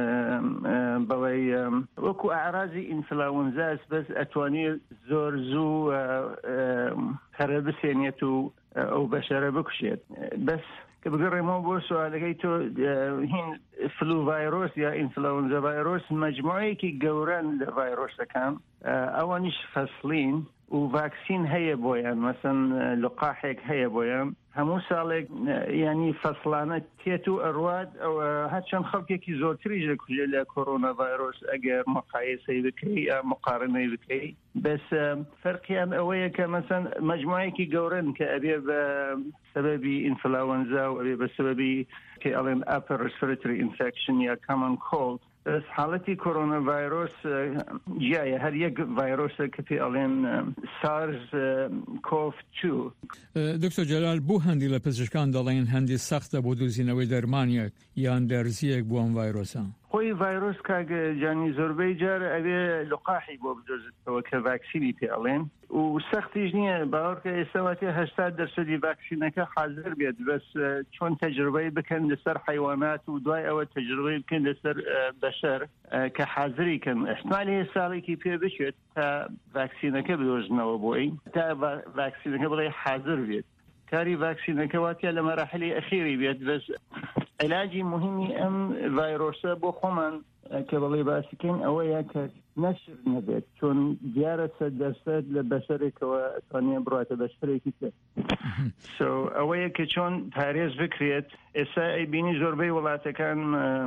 بەڵێ وەکو ئاعرازی ئینفلاوەنزاس بەس ئەتوانێت زۆر زوو هەرە بسێنێت و ئەو بەشەرە بکوشێت بەس کە بگەڕێمەوە بۆ سوالەکەی تۆ هین فلو ڤایرۆس یا ئینفلاوەنزا ڤایرۆس مەجموعەیەکی گەورەن لە ڤایرۆسەکان ئەوانیش فەسلین و ڤاکسین هەیە بۆیان مەسەن لقاحێک هەیە بۆیان هەموو ساڵێک ینی فەسلانە تێت و ئەڕوات ئەوە هەرچەند خەڵکێکی زۆرتریش دەکوژێ لە کۆرۆنا ڤایرۆس ئەگەر مقایسەی بکەی یا مقارنەی بکەی بەس فەرقیان ئەوەیە کە مەسەن مەجموعەیەکی گەورن کە ئەبێ بە سەبەبی ئینفلاوەنزا و ئەبێ بە سەبەبی کە ئەڵێن ئەپەر ڕسپیرەتۆری ئینفێکشن یا کامن کۆڵد حاڵەتی کۆرۆنا ڤایرۆس جیایە هەر یەک ڤایرۆسە کە پێ ئەڵێن سارز کۆڤ 2. دکتۆر جەلال بۆ هەندی لە پزیشکان دەڵێن هەندی سەختە بۆ دۆزینەوەی دەرمانیەک یان دەرزیەک بۆ ئەم ڤایرۆسە؟ خۆی ڤایرۆس کاگە جانی زۆربەی جارە ئەوێ لقاحی بۆ بدۆزێتەوە کە ڤاکسینی پێ ئەڵێن و سەختیش نییە باوەڕکە ئێستاواتێ 80% ڤاکسینەکە حاضر بێت بەس چۆن تەجربەی بکەن لەسەر حیوانات و دوای ئەوە تەجربەی بکەن لەسەر بەشەر کە حاضری کەن احتمال هەیە ساڵێکی پێ بچێت تا ڤاکسینەکە بدۆزنەوە بۆی تا ڤاکسینەکە بڵێ حاضر بێت کاری ڤاکسینەکە واتە لە مەراحلی ئەخیری بێت بەس علاجی مهمی ئەم ڤایرۆسە بۆ خۆمان کە بەڵێ باسیکەین ئەوەیە کە نەشر نەبێت چۆن دیارە 100% لە بەشەرێکەوە ئەتوانێ بڕاتە بەشەرێکی تر ئەوەیە کە چۆن پارێز بکرێت ئێستا ئەیبینی زۆربەی وڵاتەکان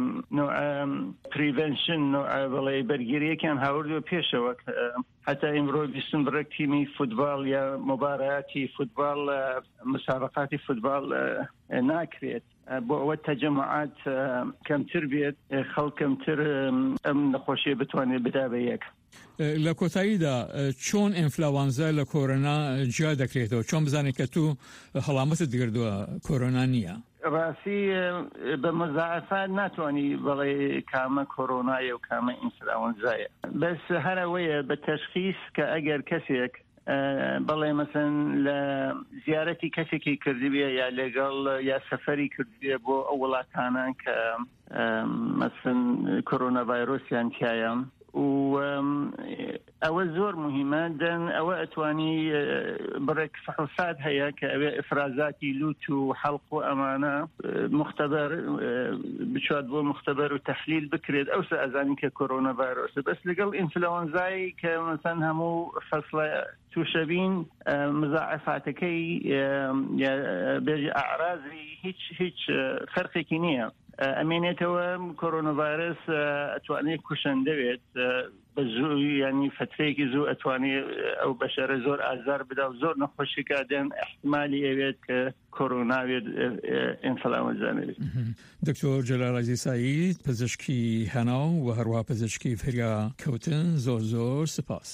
پریڤێنشن بەڵێ بەرگریەکیان هاوردووە پێشەوە حتا ئیمڕۆ بیستم بڕێک تیمی فوتبال یا مبارەتی فوتبال مسابقاتی فوتبال ناکرێت بۆ ئەوە تەجەمعات کەمتر بێت خەڵک کەمتر ئەم نەخۆشیە بتوانێت بدا بە یەک. لە کۆتاییدا چۆن ئینفلاوانزا لە کۆرۆنا جیا دەکرێتەوە چۆن بزانێت کە تو هەڵامەتت گردووە کۆرۆنا نییە؟ ڕاستی بە مەزاعفات ناتوانانی بەڵێ کامە کۆرۆنایە و کامە ئینفلاوەنزایە بەس هەرەوەیە بە تەشخیص کە ئەگەر کەسێک بەڵێ مەسەن لە زیارەتی کەسێکی کردبێ یا لەگەڵ یا سەفەری کردبێ بۆ ئەو وڵاتانان کە مەسەن کۆرۆنا ڤایرۆسیان تایە و ئەوە زۆر مهمە دەن ئەوە ئەتوانی بڕێک فحوسات هەیە کە ئەوێ ئفرازاتی لوت و حەڵق و ئەمانە مختبەر بچوات بۆ مختبەر و تەحلیل بکرێت ئەوسە ئەزانی کە کۆرۆنا ڤایرۆسە بەس لەگەڵ ئینفلەوەنزای کە مەسەن هەموو فەسڵە تووشەبین مزاعفاتەکەی بێژی ئاعرازی هیچ فەرقێکی نییە ئەمێنێتەوە کۆرۆنا ڤایرۆس ئەتوانێت کوشندەوێت بە زوو ینی فترەیەکی زوو ئەتوانێت ئەو بەشەرە زۆر ئازار بدا و زۆر نەخۆشیکە دێن احتمالی ئەوێت کە کۆرۆناوێت ئینفلەوەنزانەوێت. دکتۆر جەلال عەزیز سەعید پزیشکی هەناو و هەروەها پزیشکی فریا کەوتن زۆر سپاس.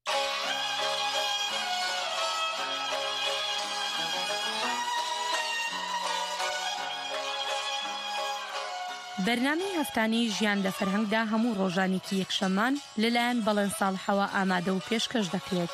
بەرنامەی هەفتانەی ژیان لە فەرهەنگدا هەموو ڕۆژانێکی یەکشەمان لەلایەن بەڵێن ساڵحەوە ئامادە و پێشکەش دەکرێت.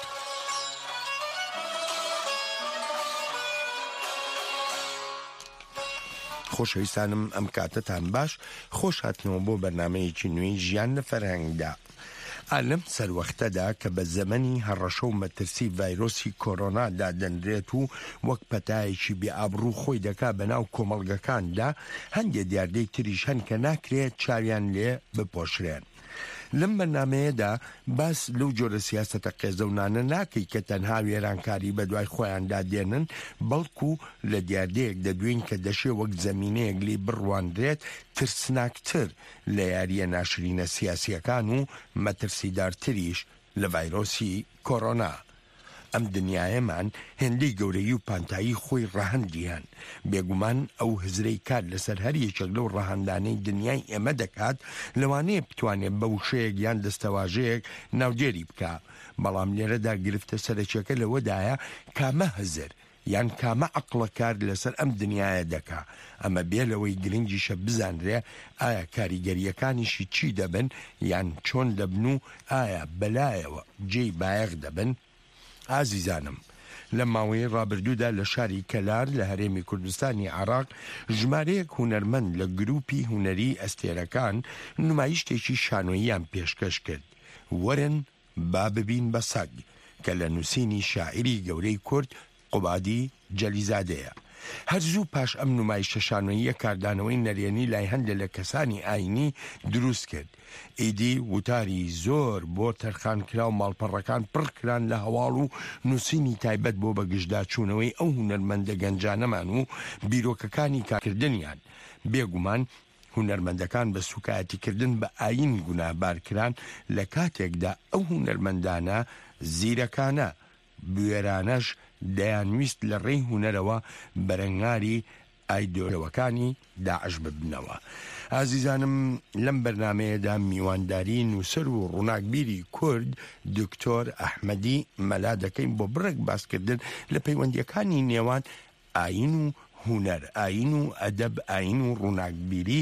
خۆشەویستانم ئەم کاتتان باش خۆش هاتنەوە بۆ بەرنامەیەکی نوێی ژیان لە فەرهەنگدا. ئالم سەروەختەدا کە بە زەمەنی هەڕەشە و مەترسی ڤایرۆسی کۆرۆنادا دەنرێت و وەک پەتایەکی بێئابڕوو خۆی دەکا بەناو کۆمەڵگەکاندا هەندێک دیاردەی تریش هەن کە ناکرێت چاویان لێ بپۆشرێن. لەم بەرنامەیەدا باس لەو جۆرە سیاسەتە قێزەونانە ناکەی کە تەنها وێرانکاری بە دوای خۆیاندا دێنن بەڵکو لە دیاردەیەک دەدوین کە دەشێ وەک زەمینەیەک لی بڕواندرێت ترسناکتر لە یاریە ناشرینە سیاسیەکان و مەترسیدارتریش لە ڤایرۆسی کۆرۆنا. ئەم دنیایەمان هێندەی گەورەی و پانتایی خۆی ڕەهەندیان بێگومان ئەو هزرەی کات لەسەر هەر یەکێک لەو ڕەهەندانەی دنیای ئێمە دەکات لەوانەیە بتوانێت بە وشەیەک یان دەستەواژەیەک ناودێری بکە، بەڵام لێرەدا گرفتە سەرەکیەکە لەوەدایە کامە هەزر یان کامە عەقڵەکار لەسەر ئەم دنیایە دەکا. ئەمە بێ لەوەی گرنگیشە بزانرێ ئایا کاریگەریەکانیشی چی دەبن یان چۆن دەبن و ئایا بەلایەوە جێی بایەغ دەبن. ئازیزانم، لە ماوەی ڕابردوودا لە شاری کەلار لە هەرێمی کوردستانی عێراق ژمارەیەک هونەرمەند لە گروپی هونەری ئەستێرەکان نمایشتێکی شانۆییان پێشکەش کرد، وەرن با ببین بە سەگ، کە لە نووسینی شاعری گەورەی کورد قوبادی جەلیزادەیە. هەرزوو پاش ئەم نمایشە شانۆییە کاردانەوەی نەرێنی لای هەندێک لە کەسانی ئاینی دروست کرد. ئیدی وتاری زۆر بۆ تەرخانکرا و ماڵپەڕەکان پڕکران لە هەواڵ و نووسینی تایبەت بۆ بەگشتداچوونەوەی ئەو هونەرمەندە گەنجانەمان و بیرۆکەکانی کارکردنیان. بێگومان هونەرمەندەکان بە سوکایەتیکردن بە ئاین گوناهبارکران لە کاتێکدا ئەو هونەرمەندانە زیرەکانە بوێرانەش دەیانویست لە ڕێی هونەرەوە بەرەنگاری ئایدۆلەوەکانی داعش ببنەوە. ئازیزانم، لەم بەرنامەیەدا میوانداری نووسەر و ڕووناکبیری کورد دکتۆر ئەحمەدی مەلا دەکەین بۆ بڕێک باسکردن لە پەیوەندیەکانی نێوان ئاین و هونەر، ئاین و ئەدەب، ئاین و ڕووناکبیری.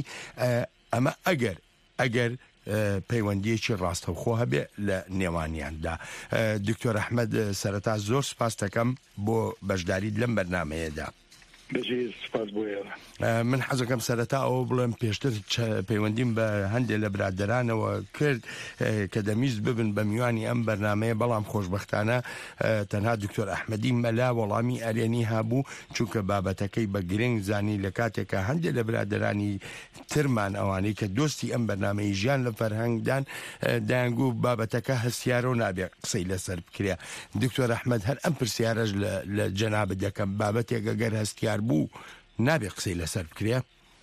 ئەمە ئەگەر پەیوەندیەکی ڕاستەوخۆ هەبێ لە نێوانیاندا. دکتۆر ئەحمەد، سەرەتا زۆر سپاس دەکەم بۆ بەشداریت لەم بەرنامەیەدا. سپاس بۆیە. من حەزەکەم سەرەتا ئەوە بڵێم پێشتر پەیوەندیم بە هەندێک لە برادەرانەوە کرد کە دەمیست ببن بە میوانی ئەم بەرنامەیە، بەڵام خۆشبەختانە تەنها دکتۆر ئەحمەدی مەلا وەڵامی ئەرێنی هابوو، چونکە بابەتەکەی بە گرنگ زانی لە کاتێکە هەندێک لە برادەرانی ترمان ئەوانەی کە دۆستی ئەم بەرنامەی ژیان لە فەرهەنگدان دایانگو بابەتەکە هەستیارە و نابێ قسەی لەسەر بکرێ. دکتۆر ئەحمەد، هەر ئەم پرسیارەش لە جەنابەت دەکەم، بابەتێک ئەگەر هەستیار بوو نابێ قسەی لەسەر بکرێ؟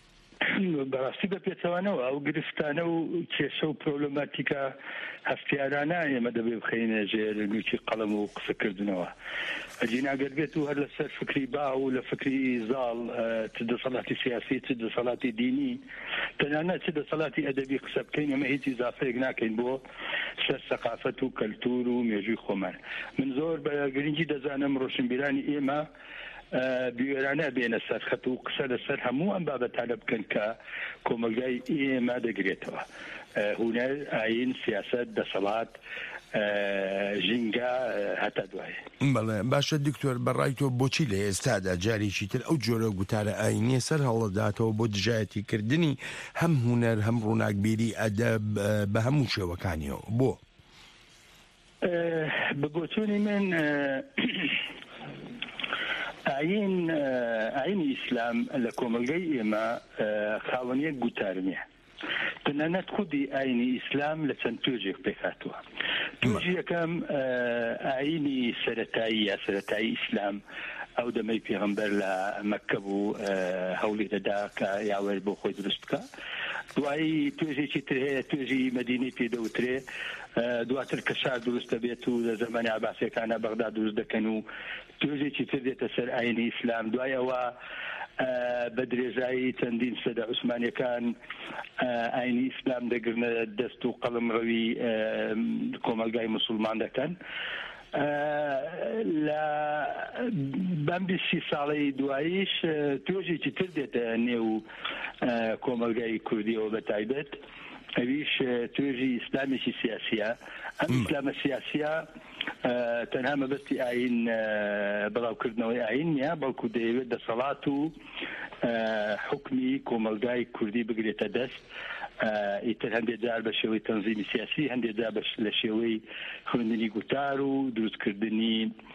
بەڕاستی بە پێچەوانەوە ئەو گرفتانە و کێشە و پرۆبلەماتیکە هەفتیارانە ئێمە دەبێ بخەینە ژێر نوکی قەڵەم و قسەکردنەوە. ئەجی ناگەر بێت و هەر لەسەر فکری با و لە فکری زاڵ چ دەسەڵاتی سیاسی چ دەسەڵاتی دینی تەنانە چ دەسەڵاتی ئەدەبی قسە بکەین، ئەمە هیچ ئیزافەیەک ناکەین بۆ سەر سەقافەت و کەلتور و مێژووی خۆمان. من زۆر بە گرنگی دەزانم ڕۆشنبیرانی ئێمە بیوێرانە بێنە سەر خەت و قسە لەسەر هەموو ئەم بابەتانە بکەن کە کۆمەلگای ئێمە دەگرێتەوە. هونەر، ئاین، سیاسەت، دەسەڵات، ژینگە هەتا دوایە. بەڵێ باشە دکتۆر بەڕای تۆ بۆچی لە ئێستادا جارێکی تر ئەو جۆرە گوتارە ئاینیە سەر هەڵەداتەوە بۆ دژایەتیکردنی هەم هونەر هەم ڕووناکبیری ئەدەب بە هەموو شێوەکانیەوە بۆ؟ بە بۆچوونی من ئاینی ئیسلام لە کۆمەلگەی ئێمە خاوەنیەک گوتار نییە. تەنانەت خودی ئاینی ئیسلام لە چەند توێژێک پێکاتوە. توێژی یەکەم ئاینی سەرەتایی یا سەرەتایی ئیسلام ئەو دەمەی پێغەمبەر لە مەککە بوو هەوڵی دەدا کە یاوەر بۆ خۆی دروست بکە. دوایی توێژێکی تر هەیە توێژی مەدینەی پێدەوترێ، دواتر کە شار دروست دەبێت و لە زەمانی عەباسیەکانە بەغدا دروست دەکەن و توێژێکی تر دێتە سەر ئاینی ئیسلام. دوای ئەوە بە درێژایی چەندین سەدە عوسمانیەکان ئاینی ئیسلام دەگرنە دەست و قەڵەمڕەوی کۆمەلگای موسڵمان دەکەن. لە بەم 20 ساڵەی دواییش توێژێکی تر دێتە نێو کۆمەلگای کوردیەوە بە تایبەت، ئەویش توێژی ئیسلامێکی سیاسیە. ئەم ئیسلامە سیاسیە تەنها مەبەستی ئاین بەڵاوکردنەوەی ئاین نیە، بەڵکو دەیەوێت دەسەڵات و حکمی کۆمەلگای کوردی بگرێتە دەست. ئیتر هەندێک جار بە شێوەی تەنزیمی سیاسی، هەندێک جار لە شێوەی خوێندنی گوتار و دروستکردنی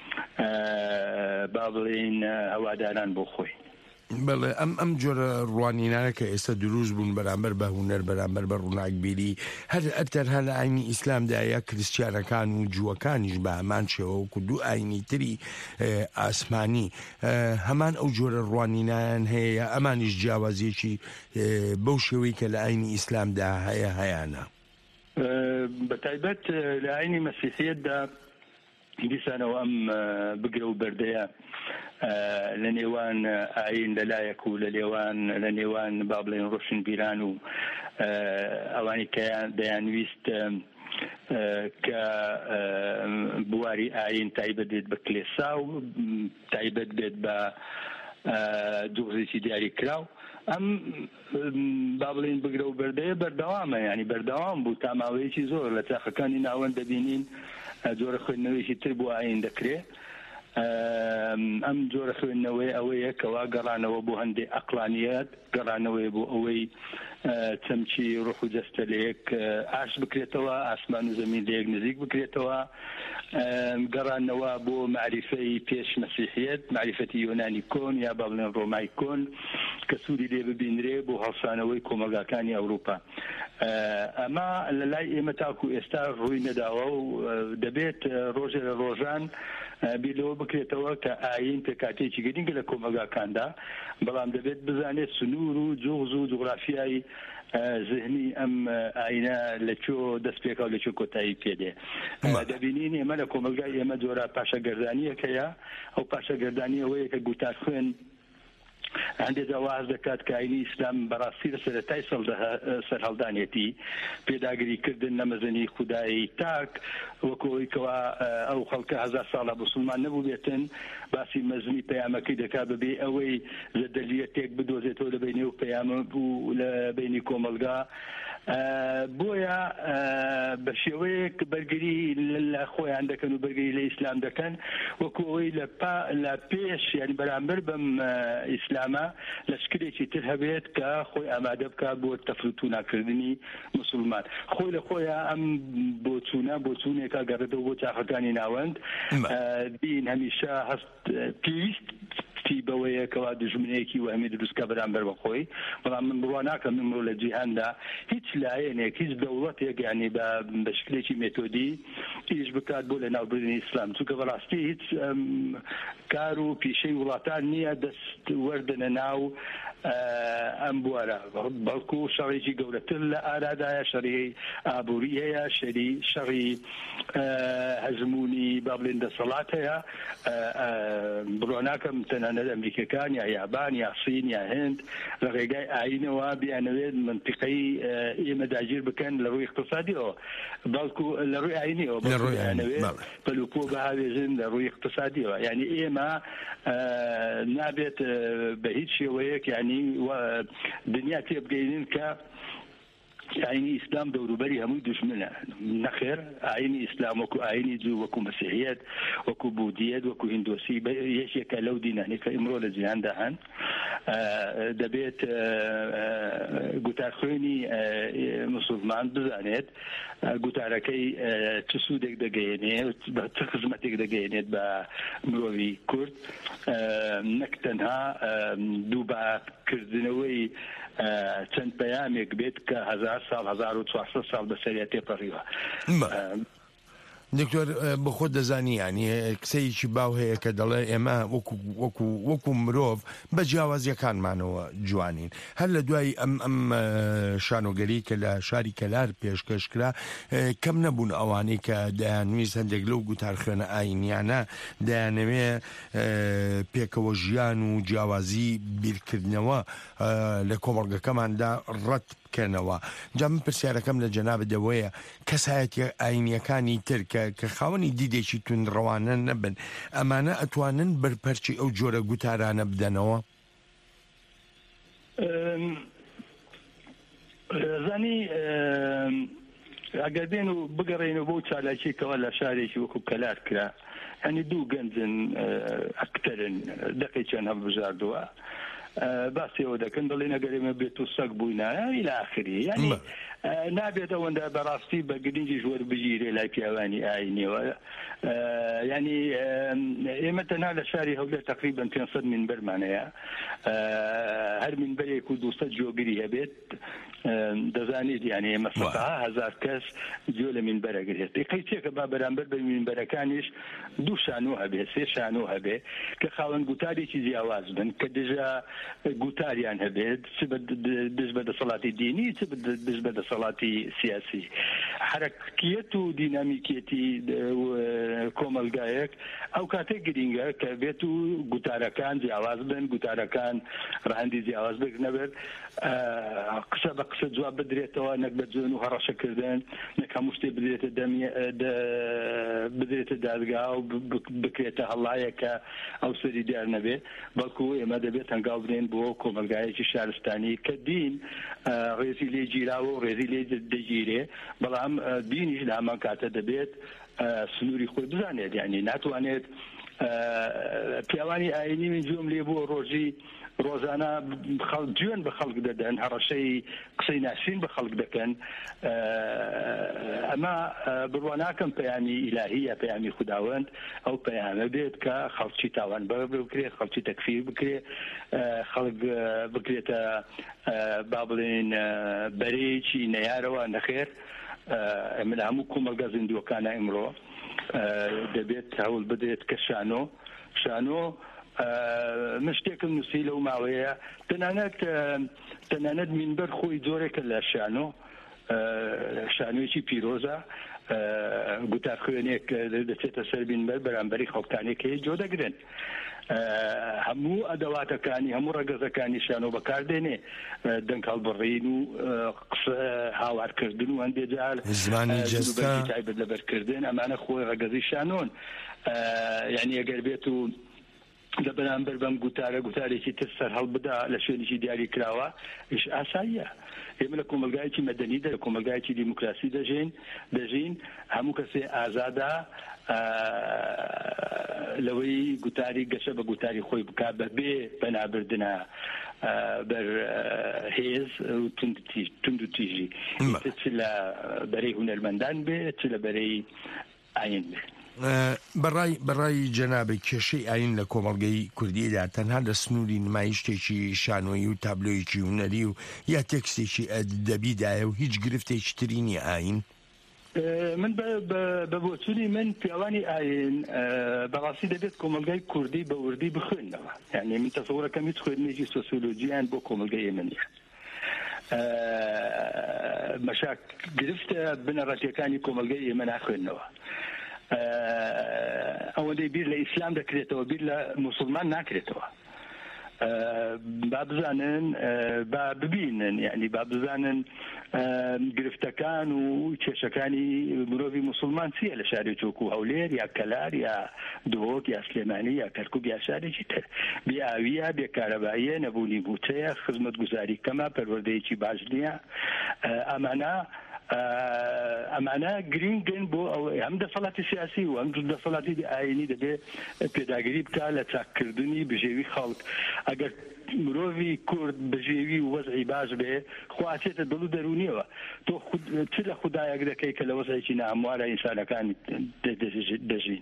با بڵێن هەواداران بۆ خۆی. بەڵێ ئەم جۆرە ڕوانینانە کە ئێستا دروست بوون بەرامبەر بە هونەر بەرامبەر بە ڕووناکبیری هەر ئەتەنها لە ئاینی ئیسلامدا یا کریسچیانەکان و جووەکانیش بە هەمان شێوە وەکو دوو ئاینی تری ئاسمانی هەمان ئەو جۆرە ڕوانینان هەیە، ئەمانیش جیاوازیەکی بەو شێوەی کە لە ئاینی ئیسلامدا هەیە هەیانە؟ بەتایبەت لە ئاینی مەسیحیەتدا دیسانەوە ئەم بگرە و بەردەیە لە نێوان ئاین لەلایەک و لە نێوان با بڵێن ڕۆشنبیران و ئەوانی کە دەیانویست کە بواری ئاین تایبەت بێت بە کلێسا و تایبەت بێت بە جوغزێکی دیاری کراو. ئەم با بڵێن بگرە و بەردەیە بەردەوامە، ینی بەردەوام بوو تا ماوەیەکی زۆر لە چاخەکانی ناوەند دەبینین جۆرە خوێندنەوەیکی تر بۆ ئاین دەکرێت. ئەم جۆرە خوێندنەوەی ئەوەیە کەوا گەڕانەوە بۆ هەندێک عەقلانیەت، گەڕانەوەی بۆ ئەوەی چەمچی ڕوح و جەستە لە یەک ئاش بکرێتەوە، ئاسمان و زەمین لە یەک نزیک بکرێتەوە، گەڕانەوە بۆ معریفەی پێش مەسیحیەت، معریفەتی یۆنانی کۆن یا با بڵێن ڕۆمای کۆن کە سوودی لێ ببینرێ بۆ هەڵسانەوەی کۆمەلگاکانی ئەوروپا. ئەمە لە لای ئێمە تاکو ئێستا ڕووی نەداوە و دەبێت ڕۆژێ لە ڕۆژان بیرەوە بکرێتەوە کە ئاین پێکاتێکی گرنگە لە کۆمەلگاکاندا، بەڵام دەبێت بزانێت سنوور و جوغز و جوغرافیای ذهنی ئەم ئاینە لەکوێ دەست پێکا و لەکوێ کۆتایی پێدێ. دەبینین ئێمە لە کۆمەلگای ئێمە جۆرە پاشەگەردانیەکەیە، ئەو پاشەگەردانی ئەوەیە کە گوتار خوێن هەندێک جاواز دەکات کە ئاینی ئیسلام بەڕاستی لە سەرەتای سەرهەڵدانێتی پێداگریکردن نەمەزنی خودایی تاک وەکەوەی کەوا ئەو خەڵکە 1000 ساڵە موسڵمان نەبوو بێتن، باسی مەزنی پەیامەکەی دەکات بەبێ ئەوەی زەدەلیەتێک بدۆزێتەوە لە بینی و پەیامە بوو لە بینی کۆمەلگا. بۆیە بە شێوەیەک بەرگری لە خۆیان دەکەن و بەرگری لە ئیسلام دەکەن وەکو ئەوەی لە پێش یعنی بەرامبەر بەم ئیسلامە لەشکرێکی تر هەبێت کە خۆی ئامادە بکات بۆ تەفروت و ناکردنی موسڵمان. خۆی لە خۆیان ئەم بۆچوونێکە گەڕێتەوە بۆ چاخەکانی ناوەند. دین هەمیشە هەست پێویست بەوەیە کەوا دژمنەیەکی وەهمی دروستکە بەرامبەر بەخۆی، بەڵام من بڕوا ناکەم ئەمڕۆ لە جیهاندا هیچ لایەنێک هیچ دەوڵەتێک یعنی بە شکلێکی مێتۆدی ئیش بکات بۆ لە ناوبردنی ئیسلام، چونکە بەڕاستی هیچ کار و پیشەی وڵاتان نییە دەست وەردنە ناو ئەم بوارە، بەڵکو شەڕێکی گەورەتر لە ئارادایە، شەڕی ئابووری هەیە، شەڕی هەزمونی با بڵێن دەسەڵات هەیە. بڕوا ناکەم تەنانەت ئەمریکەکان یا یابان یا سین یا هێند لە ڕێگای ئاینەوە بیانەوێت منتیقەی ئێمە داگیر بکەن لە ڕووی اقتصادیەوە، بەڵکو لە ڕووی ئاینیەوە بیانەوێت پەلوپۆ بەهاوێژن لە ڕووی اقتصادیەوە. یعنی ئێمە نابێت بە هیچ شێوەیەک یعنی دنیا تێبگەینن کە ئاینی ئیسلام دەوروبەری هەمووی دوژمنە نەخێر ئاینی ئیسلام وەکو ئاینی جوو وەکو مەسیحیەت وەکو بودیەت وەکو هیندۆسی یەکێکە لەو دینانەی کە ئیمڕۆ لە جیهاندا هەن دەبێت گوتارخوێنی مسلمان بزانێت گوتارەکەی چ سوودێک دەگەیەنێت چ خزمەتێک دەگەیەنێت بە مرۆڤی کورد نەک تەنها دووبارکردنەوەی چەند پەیامێک بێت کە 1000 ساڵ 1400 ساڵ بەسەریە تێپەڕیوە. دکتۆر بەخۆ دەزانی ینی کسەیەکی باو هەیە کە دەڵێ ئێمە وەکو مرۆڤ بە جیاوازیەکانمانەوە جوانین هەر لە دوای ئەم شانۆگەری کە لە شاری کەلار پێشکەشکرا کەم نەبوون ئەوانەی کە دەیانویست هەندێک لەو گوتارخوێنە ئاینیانە دەیانەوێ پێکەوە ژیان و جیاوازی بیرکردنەوە لە کۆمەڵگەکەماندا ڕەت بکەنەوە. جا من پرسیارەکەم لە جەنابەتەوەیە کەسایەتی ئاینیەکانی تر کە خاوەنی دیدێکی توندڕەوانە نەبن ئەمانە ئەتوانن بەرپەرچی ئەو جۆرە گوتارانە بدەنەوە؟ زانی ئەگەر بێن و بگەڕێنەوە بۆ چالاکیەکەوە لە شارێکی وەکو کەلار کرا هەنی دوو گەنجن ئەکتەرن دەقێکیان هەڵبژاردووە باسیەوە دەکەن دەڵێن ئەگەر ئێمە بێت و سەگ بووینایە ئیلە ئاخری ینی نابێت ئەوەندە بەڕاستی بە گرنگی ژوەر بگیرێ لای پیاوانی ئاینیەوە ینی ئێمە تەنها لە شاری هەولێر تقریبا 500 منبەرمانەیە هەر منبەرێک و 200 جۆگری هەبێت دەزانیت ینی ئێمە 1000 کەس جۆ لە منبەرەگرێت قەیچێکە با بەرامبەر بە منبەرەکانیش 2 شانۆ هەبێ 3 شانۆ هەبێ کە خاوەن گوتارێکی جیاواز بن کە دژە گوتاریان هەبێت دژ بە دەسەڵاتی دینی چ دژ بە دەسەڵاتی سیاسی حرەکیەت و دینامیکێتی کۆمەلگایەک ئەو کاتێک گرینگە کە بێت و گوتارەکان جیاواز بن گوتارەکان ڕەهەندی جیاواز بێت نەبێت قسە بە قسە جواب بدرێتەوە نەک بە جوێن و هەڕەشەکردن نەک هەموو شتێ بدرێتە دادگا و بکرێتە هەڵایەکە ئەو سەری دیار نەبێت بەڵکو ئێمە دەبێت هەنگاو بنێن بۆ کۆمەلگایەکی شارستانی کە دین ڕێزی لێ گیراوە و ڕێزی لێ دەگیرێ بەڵام دینیش لە هەمان کاتە دەبێت سنووری خۆی بزانێت یعنی ناتوانێت پیاوانی ئاینی من جوم لێ بۆ ڕۆژی ڕۆژانە جوێن بە خەڵک دەدەن هەڕەشەی قسەی ناشرین بە خەڵک دەکەن ئەمە بڕواناکەم پەیامی ئیلاهیە پەیامی خوداوەند ئەو پەیامە بێت کە خەڵکی تاوان بکرێت خەڵکی تەکفیر بکرێت خەڵک بکرێتە با بڵێن بەرەیەکی نەیارەوە نەخێر من هەموو کۆمەلگا زیندووەکانە ئیمڕۆ دەبێت هەوڵ بدرێت کە شانۆ من شتێکم نووسی لەو ماوەیە تەنانەت منبەر خۆی جۆرێکە لە شانۆیەکی پیرۆزە گوتارخوێنێک دەچێتە سەر منبەر بەرامبەری خەڵکانێکی جۆ دەگرن هەموو ئەدەواتەکانی هەموو ڕەگەزەکانی شانۆ بەکاردێنێ دەنگ هەڵبڕین و قسە هاوارکردن و هەندێک جار زمانی جەستا تایبەت لەبەرکردن ئەمانە خۆی ڕەگەزی شانۆن یعنی ئەگەر بێت و لە بەرامبەر بەم گوتارێکی تر سەر هەڵبدا لە شوێنێکی دیاری کراوە ئیش ئاساییە ئێمە لە کۆمەلگایەکی مەدەنیدا لە کۆمەلگایەکی دیموکراسی دەژین هەموو کەسێ ئازادە لەوەی گوتاری گەشە بە گوتاری خۆی بکا بەبێ بەنابردنە بەر هێز و تند و تیژی چ لە بەرەی هونەرمەندان بێ چ لە بەرەی ئاین بێ. بەڕای جەنابێت کێشەی ئاین لە کۆمەڵگەی کوردیدا تەنها لە سنووری نمایشتێکی شانۆیی و تابلۆیەکی هونەری و یا تێکستێکی ئەدەبیدایە و هیچ گرفتێکی تری نیە ئاین؟ من بە بۆچوونی من پیاوانی ئاین بەڕاستی دەبێت کۆمەلگای کوردی بە وردی بخوێنەوە یعنی من تەسەوڕەکەم هیچ خوێندنێکی سۆسیۆلۆجییان بۆ کۆمەلگای ئێمە نییە مەشاک گرفتە بنەڕەتیەکانی کۆمەلگای ئێمە ناخوێنەوە ئەوەندەی بیر لە ئیسلام دەکرێتەوە بیر لە موسڵمان ناکرێتەوە با بزانن با ببینن یعنی با بزانن گرفتەکان و کێشەکانی مرۆڤی موسڵمان چیە لە شاری چۆک و هەولێر یا کەلار یا دۆک یا سلێمانی یا کەرکوب یا شارێکی تر بێئاویە بێکارەباییە نەبوونی بوتەیە خزمەتگوزاری کەمە پەروەردەیەکی باش نییە ئەمانە گرنگن بۆ ئەوەی هەم دەسەڵاتی سیاسی و هەم دەسەڵاتی ئاینی دەبێت پێداگیری بکات لە چاککردنی بژێوی خەڵک ئەگەر مرۆڤی کورد بەژێوی و وەزعی باش بێ خواتێتە دڵ و دەرونیەوە تۆ چ لە خوددایەک دەکەی کە لە وەزعێکی ناهەموارە ئینسانەکانی دەژین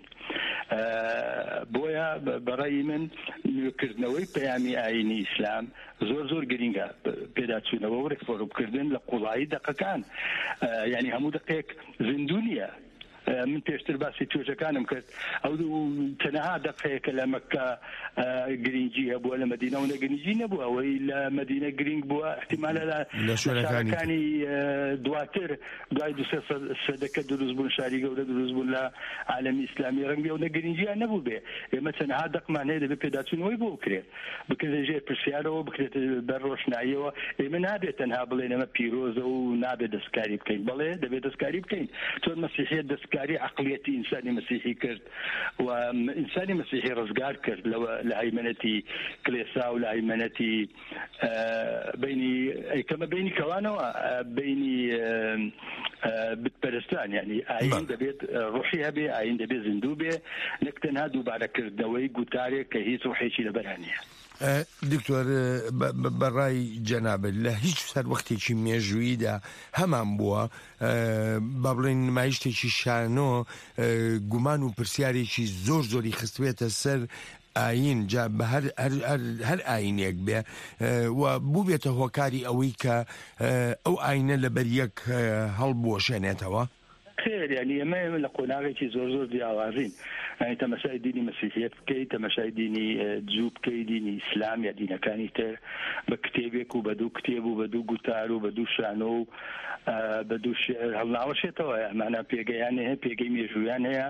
بۆیە بەڕێی من نوێکردنەوەی پەیامی ئاینی ئیسلام زۆر گرنگە پێداچوونەوە و ڕێکفۆرمکردن لە قوڵایی دەقەکان یعنی هەموو دقێک زیندوو نییە من پێشتر باسی توێژەکانم کرد ئەو تەنەها دەقەیەکە لە مەککە گرنگی هەبووە لە مەدینەوە گرنگی نەبووە ئەوەی لە مەدینە گرنگ بووە احتیمالە لە شارەکانی دواتر دوای 200 سەدەکە دروست بوون شاری گەورە دروست بوون لە عالەمی ئیسلامی ڕەنگە ئەو نەگرنگیان نەبوو بێ ئێمە تەنەها دەقمان هەیە دەبێت پێداچوونەوەی بۆ بکرێت بکرێت ژێر پرسیارەوە بکرێت بەر ڕۆشناییەوە ئێمە نابێت تەنها بڵێن ئەمە پیرۆزە و نابێت دەستکاری بکەین بەڵێ دەبێت دەستکاری بکەین چۆن مەسیحیەت دەستکاری عقليتي إنساني مسيحي كرد وإنساني مسيحي رزقار كرد لو هيمنتي كليسا ولا هيمنتي بيني كما بيني كوانو بيني بتبرستان يعني عين دبيت روحي هبي عين دبيت زندوبي نكتن هادو بعد كردوي قتاري كهيس روحيشي لبرهانية دکتۆر بەڕای جەنابەت لە هیچ سەر وەختێکی مێژوویدا هەمان بووە با بڵێن نمایشتێکی شانۆ گومان و پرسیارێکی زۆری خستوێتە سەر ئاین جا بە هەر ئاینێک بێ و بوو بێتە هۆکاری ئەوەی کە ئەو ئاینە لەبەر یەک هەڵبوەشێنێتەوە خير يعني ما لە قۆناغێکی زۆر دیاوازین يعني تەمەشای دینی مەسیحیەت بکەیت تەمەشای دینی جوو بکەیت دینی ئیسلام یا دینەکانی تر بە کتێبێک و بە دوو کتێب و بە دوو گوتار و بە دوو شانۆ و بە دوو شێعر هەڵناوەشێتەوە ئەمانە پێگەیان هەیە پێگەی مێژوویان هەیە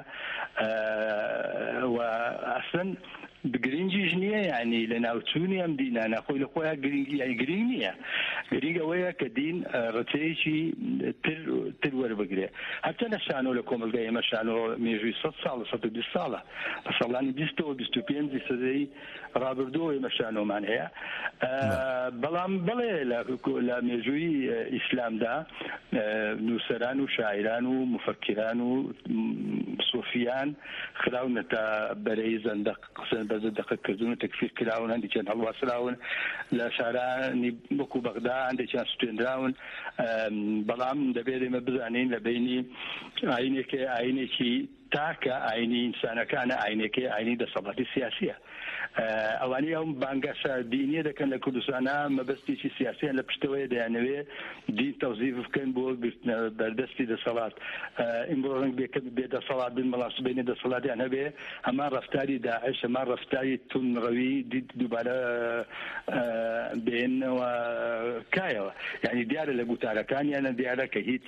و ئەسڵەن گرنگیش نییە یعنی لە ناوچوونی ئەم دینانە خۆی لە خۆیان گرنگی یعنی گرنگ نییە گرنگ ئەوەیە کە دین ڕچەیەکی تر وەربگرێ هەرچە لە شانۆ لە کۆمەلگای ئێمە شانۆ مێژووی 100 ساڵ 120 ساڵە بە ساڵانی 25 سەدەی ڕابردووە ئێمە شانۆمان هەیە بەڵام بڵێ لە مێژووی ئیسلامدا نووسەران و شاعران و مفەکران و سۆفیان خراونەتە بەرەی زەندەق قسەن بە زەندەقەکردن و تەکفیر کراون هەندێکیان هەڵواسراون لە شارانی وەکو بەغدا هەندێکیان سوتێنراون بەڵام دەبێت ئێمە بزانین لە بینی ئاینێکی تاکە ئاینی ئینسانەکانە ئاینی دەسەڵاتی سیاسیە ئەوانی ئەو بانگەشە دینیە دەکەن لە کوردستانە مەبەستێکی سیاسیان لە پشتەوەی دەیانەوێ دین تەوزیف بکەن بۆ گرتنە بەردەستی دەسەڵات ئیمڕۆ ڕەنگ بێدەسەڵات بن بەڵام سبەینی دەسەڵاتیان هەبێ هەمان ڕەفتاری داعش هەمان ڕەفتاری تونڕەوی دووبارە بێنەوە کایەوە یعنی دیارە لە گوتارەکانیانە دیارە کە هیچ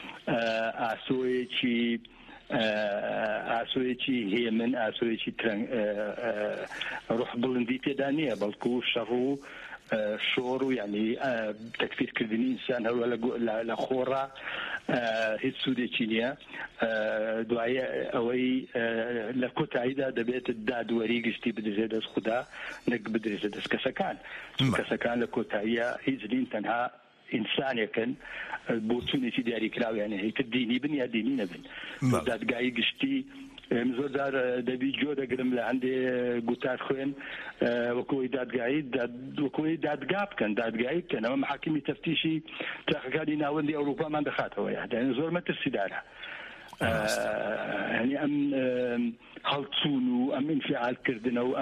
ئاسۆیەکی هێمن ئاسۆیەکی ڕوح بڵندی تێدا نییە بەڵکو شەڕ و شۆڕ و یعنی تەکفیرکردنی ئینسان هەروە لە خۆڕا هیچ سوودێکی نییە دوایە ئەوەی لە کۆتاییدا دەبێت دادوەری گشتی بدرێت دەست خوددا نەک بدرێتە دەست کەسەکان لە کۆتاییە هیچ نین تەنها ئینسانێکن بۆ چوونێکی دیاریکراویانە هیتر دینی بن یا دینی نەبن دادگایی گشتی زۆر جار دەبی جۆ دەگرم لە هەندێ گوتار خوێن وەکوی دادگایی وەکوی دادگا بکەن دادگایی بکەنەوە محاکمی تەفتیشی تاقەکانی ناوەندی ئەوروپامان دەخاتەوە یادێن زۆر مەترسیدارە هەنی ئەم هەڵچوون و ئەم ئینفعالکردنە و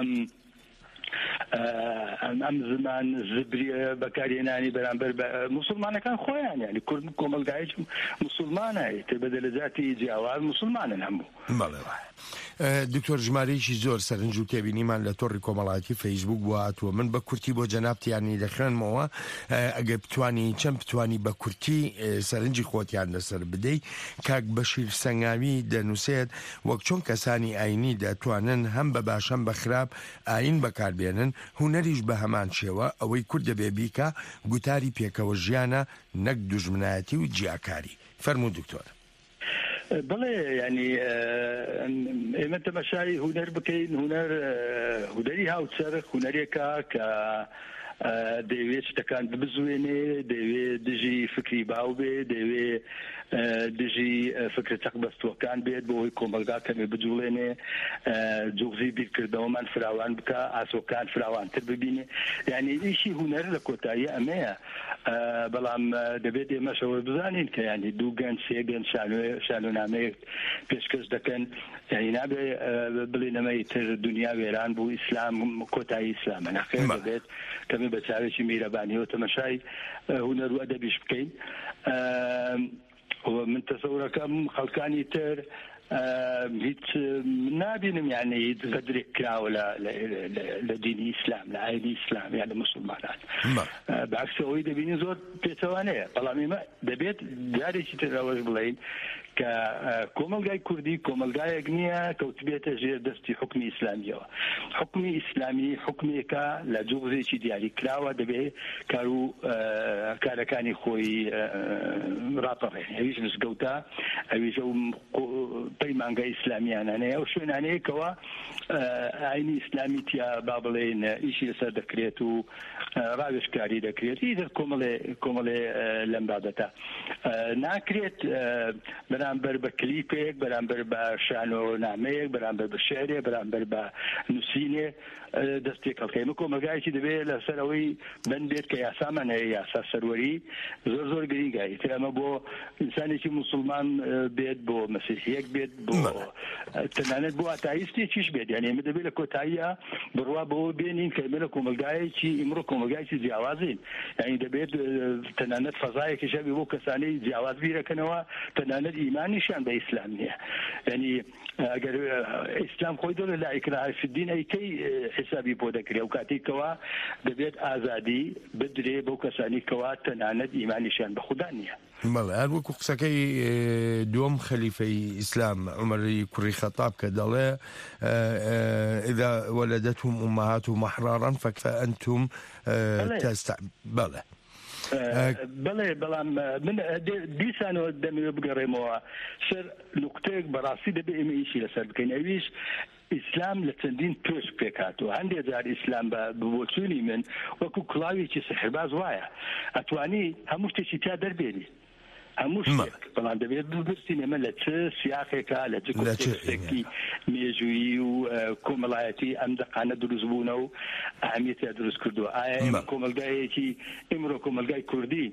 ئەم زمان زبریە بەکارهێنانی بەرامبەر موسڵمانەکان خۆیان یعنی کورد کۆمەلگایەکی موسڵمانە تر بە دەرەجاتی جیاواز موسڵمانن هەموو دکتۆر ژمارەیەکی زۆر سەرنج و تێبینیمان لە تۆڕی کۆمەڵایەتی فەیسبوک بواتوە من بە کورتی بۆ جەنابتیانی دەخێنمەوە ئەگەر بتوانی چەند بتوانی بە کورتی سەرنجی خۆتیان لەسەر بدەیت کاک بەشیر سەنگاوی دەنووسێت وەک چۆن کەسانی ئاینی دەتوانن هەم بە باشەم بە خراپ ئاین بەکاربێنن هونەریش بە هەمان شێوە ئەوەی کورد دەبێ بیکە گوتاری پێکەوە ژیانە نەک دوژمنایەتی و جیاکاری فەرموو دکتۆر. بڵێ ینی ئێمە تەماشای هونەر بکەین هونەری هاوچەرخ هونەرێکە کە دەیەوێت شتەکان ببزوێنێ دەیەوێت دژی فکری باو بێ دەیەوێت دژی فکر چەقبەستوەکان بێت بۆ ئەوەی کۆمەلگا کەمێ بجوڵێنێ جوغزی بیرکردنەوەمان فراوان بکە ئاسۆکان فراوانتر ببینێ یعنی ئیشی هونەر لە کۆتایی ئەمەیە بەڵام دەبێت ئێمەشەوە بزانین کە ینی دوو گەنج سێ گەنج شانۆنامەیەک پێشکەش دەکەن یعنی نابێ بڵێنەمەی تر دنیا وێران بوو ئیسلام کۆتایی ئیسلامە نەخێر دەبێت کەمێ بە چاوێکی میرەبانیەوە تەماشای هونەر و ئەدەبیش بکەین من تەسەورەکەم خەڵکانی تر هیچ نابینم یعنی غەدرێک کراوە لە دینی ئیسلام لە ئاینی ئیسلام یا لە موسڵمانان بەعکسەوەی دەبینی زۆر پێچەوانەیە بەڵام ئێمە دەبێت جارێکی تر ئەوەش بڵێین کە کۆمەلگای کوردی کۆمەلگایەک نییە کەوتبێتە ژێر دەستی حکمی ئیسلامیەوە حکمی ئیسلامی حکمێکە لە جوغزێکی دیاری کراوە دەبێت کار و کارەکانی خۆی ڕاپەڕێن ئەویش مزگەوتە ئەویش ئەو پەیمانگای ئیسلامیانانەیە ئەو شوێنانەیەکەوە ئاینی ئیسلامی تیا با بڵێن ئیشی لەسەر دەکرێت و ڕاوێژکاری دەکرێت هیچ کۆمەڵێ لەم بابەتە ناکرێت بەرامبەر بە کلیپێک بەرامبەر بە شانۆنامەیەک بەرامبەر بە شێرێ بەرامبەر بە نووسینێ دەستێک هەڵکەیمە کۆمەلگایەکی دەبێت لەسەر ئەوەی بند بێت کە یاسامان هەیە یاسا سەروەری زۆر گرنگە ئیتر ئەمە بۆ ئینسانێکی موسڵمان بێت بۆ مەسیحیەک بێت بۆ تەنانەت بۆ ئاتایستێکیش بێت یعنی ئێمە دەبێت لە کۆتاییە بڕوا بەوە بێنین کە ئێمە لە کۆمەلگایەکی ئیمڕۆ کۆمەلگایەکی جیاوازین یعنی دەبێت تەنانەت فەزایەکیش هەبێ بۆ کەسانەی جیاواز بیرەکەنەوە تەنانەت ئیمانیشان بە ئیسلام نییە یعنی ئەگەر ئیسلام خۆی دۆ لا ئیکراهە فی الدین ئەیکەی حسابی بۆ دەکرێت و کاتێکەوە دەبێت ئازادی بدرێ بۆ کەسانی کەوا تەنانەت ئیمانیشان بە خودا نییە بەڵێ هەر وەکو قسەکەی دووەم خەلیفەی ئیسلام عومەری کوڕی خەتاب کە دەڵێ ئیذا وەلەدەتهم ئومەهاتهم ئەحراران فەأنتم بەڵێ بەڵێ بەڵام من دیسانەوە دەمەوێت بگەڕێمەوە سەر نوقتەیەک بەڕاستی دەبێت ئێمە ئیشی لەسەر بکەین ئەویش ئیسلام لە چەندین تۆش پێکاتەوە هەندێک جار ئیسلام بە بۆچوونی من وەکو کڵاوێکی سحرباز وایە ئەتوانی هەموو شتێکی تا دەربێنی هەموو شتێک بەڵام دەبێت ببرسین ئێمە لە چ سیاقێکە لە چ کۆنتێکستێکی مێژوویی و کۆمەڵایەتی ئەم دەقانە دروست بوونە و ئەهەمیەتیان دروست کردووە ئایا ئێمە کۆمەلگایەکی ئیمڕۆ کۆمەلگای کوردی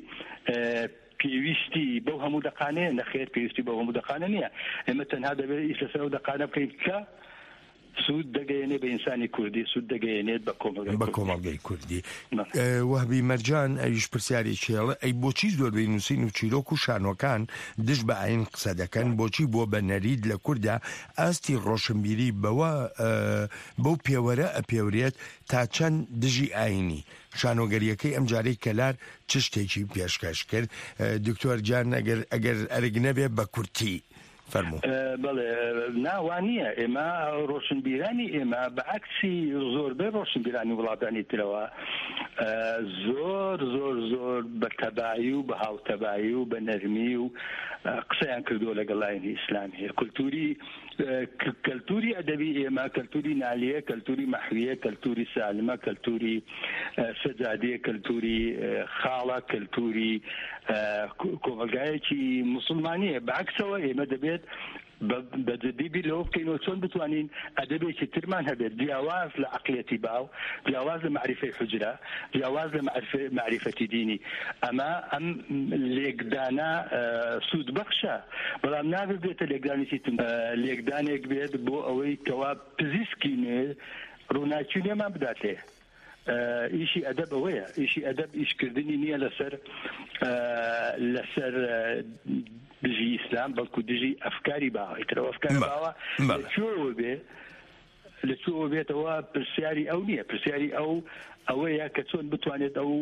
پێویستی بەو هەموو دەقانەیە نەخێر پێویستی بەو هەموو دەقانە نییە ئێمە تەنها دەبێت ئیش لەسەر ئەو دەقانە بکەین کە سود دەگەیەنێت بە ئینسانی کوردی سود دەگەیەنێت بە کۆمەلگای کوردی وهبی مەرجان ئەویش پرسیاری چێڵە ئەی بۆچی زۆربەی نووسین و چیرۆک و شانۆکان دش بە ئاین قسە دەکەن بۆچی بۆ بە نەرید لە کووردا ئاستی ڕۆشنبیری بەو پێوەرە ئەپێورێت تا چەند دژی ئاینی شانۆگەریەکەی ئەم جارەی کەلار چ شتێکی پێشکەش کرد دکتۆر جان ئەگەر ئەرگ نەبێ بە کورتی بەڵێ ناوانییە ئێمە ڕۆشنبیرانی ئێمە بە عکسی زۆربەی ڕۆشنبیرانی وڵاتانی ترەوە زۆر بە تەبایی و بە هاوتەبایی و بە نەرمی و قسەیان کردووە لەگەڵ ئاینی ئیسلامی کەلتوری ئەدەبی ئێمە کەلتوری نالیە کەلتوری مەحویە کەلتوری سالمە کەلتوری سەجادەیە کەلتوری خاڵە کەلتوری کۆمەلگایەکی موسڵمانیە بەعکسەوە ئێمە دەبێت بەجددی بیر لەوە بکەینەوە چۆن بتوانین ئەدەبێکی ترمان هەبێت جیاواز لە عەقڵیەتی باو جیاواز لە معریفەی حوجرە جیاواز لە معریفەتی دینی ئەمە ئەم لێکدانە سوودبەخشە بەڵام نابێت بێتە لێکدانێکی لێکدانێک بێت بۆ ئەوەی کەوا پزیسکی نوێ ڕووناچی نێمان بداتێ ئیشی ئەدەب ئەوەیە ئیشی ئەدەب ئیشکردنی نییە لەسەر دژی ئیسلام بەڵکو دژی ئەفکاری باوە ئیترەوە ئەفکاری باوە لەکوێوە بێ لەکوێوە بێتەوە پرسیاری ئەو نییە پرسیاری ئەوەیە کە چۆن بتوانێت ئەو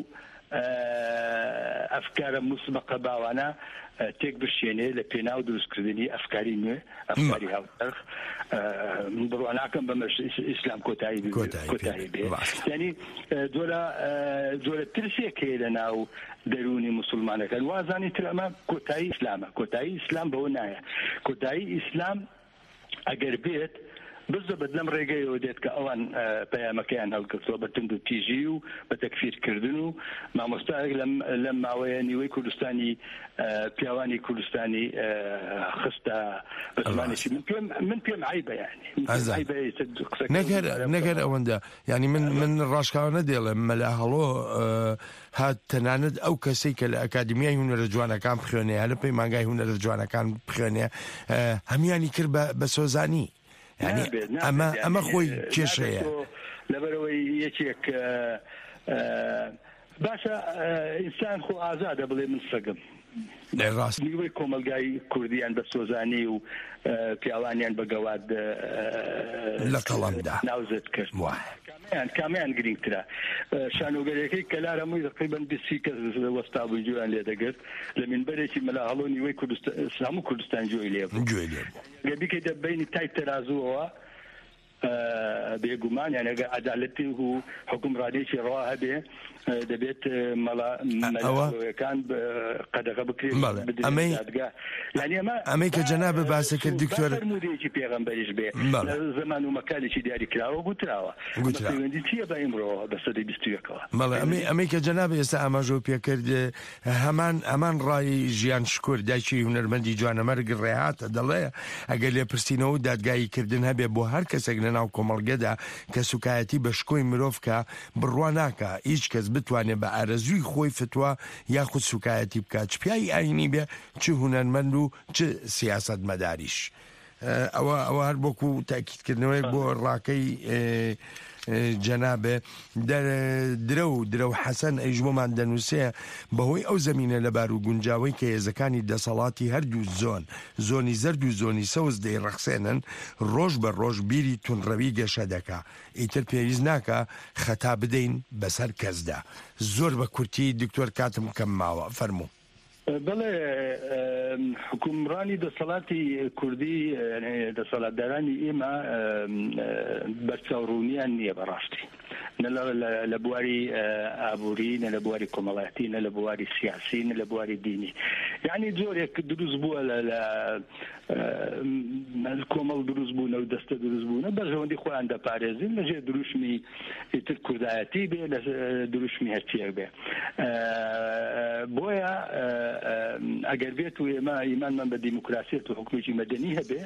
ئەفکارە مسبقە باوانە تێک بشێنێ لە پێناو دروستکردنی ئەفکاری نوێ ئەفکاری هاوتەرخ من بڕوا ناکەم بەمە ئیسلام کۆتایی بێ یعنی جۆرە ترسێک هەیە لە ناو دەرونی موسڵمانەکان وازانی تر ئەمە کۆتایی ئیسلامە کۆتایی ئیسلام بەوە نایە کۆتایی ئیسلام ئەگەر بێت بزبط لەم ڕێگەیەوە دێت کە ئەوان پەیامەکەیان هەڵگرتووە بە تند و تیژی و بە تەکفیرکردن و مامۆستایەک لەم ماوەیە نیوەی کوردستانی پیاوانی کوردستانی خستە بە زمانێکی من پێم عیبە یعنی نەگەر ئەوەندە ینی من ڕاشکاوە نەدێڵم مەلا هەڵۆ هات تەنانەت ئەو کەسەی کە لە ئەکادمیای هونەرە جوانەکان بخوێنێ لە پێی مانگای هونەرە جوانەکان بخوێنێ هەمیانی کرد بە سۆزانی يعني أما خوي كيشيا لبروي يشيك باشا إنسان خو آزاد بلي من سقم راست نیوەی کۆمەلگای کوردیان بە سۆزانی و پیاوانیان بە گەواد لە قەڵەمدا ناوزت کرد کامیان گرنگترا شانۆگەرەکەی کەلار هەمووی تقریباً 20 کەس وەستا بووی جویان لێ دەگرت لە منبەرێکی مەلا هەڵۆ نیوەی هەموو کوردستان جوێی لێ گەبیکەیتە بینی تای تەرازوەوە بێگومان یان ئەگەر عەدالەتی و حکومڕانیی ڕەوا هەبێ دەبێت مەلاەکان قەدەغە بکرێت ئەمەی کە جەنابە باسە کرد دکتۆر فرمودەیەکی پێغەمبەریش بێ زەمان و مەکانێکی دیاری کراوە گوتراوە پەیوەندی چییە بە ئیمڕۆ بە سەدەی 21ەوە ئەمەی کە جەنابە ئێستا ئاماژۆ پێکرد هەمان ڕای ژیان شکۆر دایکی هونەرمەندی جوانەمەرگ ڕێهاتە دەڵێ ئەگەر لێ پرسیینەوە دادگایی کردن هەبێ بۆ هەر کەسێک لە ناو کۆمەڵگەدا کە سوکایەتی بە شکۆی مرۆڤ کە بڕوا ناکە هیچ کەس بتوانێت بە ئارەزووی خۆی فتووە یاخود سوکایەتی بکات چ پیاوی ئاینی بێ چ هونەرمەند و چ سیاست مەداریش ئەوە هەر بۆکو تاکیدکردنەوەی بۆ ڕاکەی جەنابێ درە و حەسەن ئەیژبۆمان دەنووسێ بەهۆی ئەو زەمینە لەبار و گونجاوی کە هێزەکانی دەسەڵاتی هەردوو زۆنی زەرد و زۆنی سەوز دەیڕەخسێنن ڕۆژ بە ڕۆژ بیری تونڕەوی گەشە دەکا ئیتر پێویست ناکە خەتا بدەین بەسەر کەسدا زۆر بە کورتی دکتۆر کاتم کەم ماوە فەرموو بەڵێ حکومڕانی دەسەڵاتی کوردی دەسەڵاتدارانی ئێمە بەرچاوڕوونیان نییە بەڕاستی لە بواری ئابووری نە لە بواری کۆمەڵایەتی نە لە بواری سیاسی نە لە بواری دینی یعنی جۆرێک دروست بووە لە کۆمەڵ دروست بوونە و دەستە دروست بوونە بەژەوەندی خۆیان دەپارێزین لەژێر دروشمی ئیتر کوردایەتی بێ لە دروشمی هەرچیەک بێ بۆیە ئەگەر بێت و ئێمە ئیمانمان بە دیموکراسیەت و حکومەتی مەدەنی هەبێ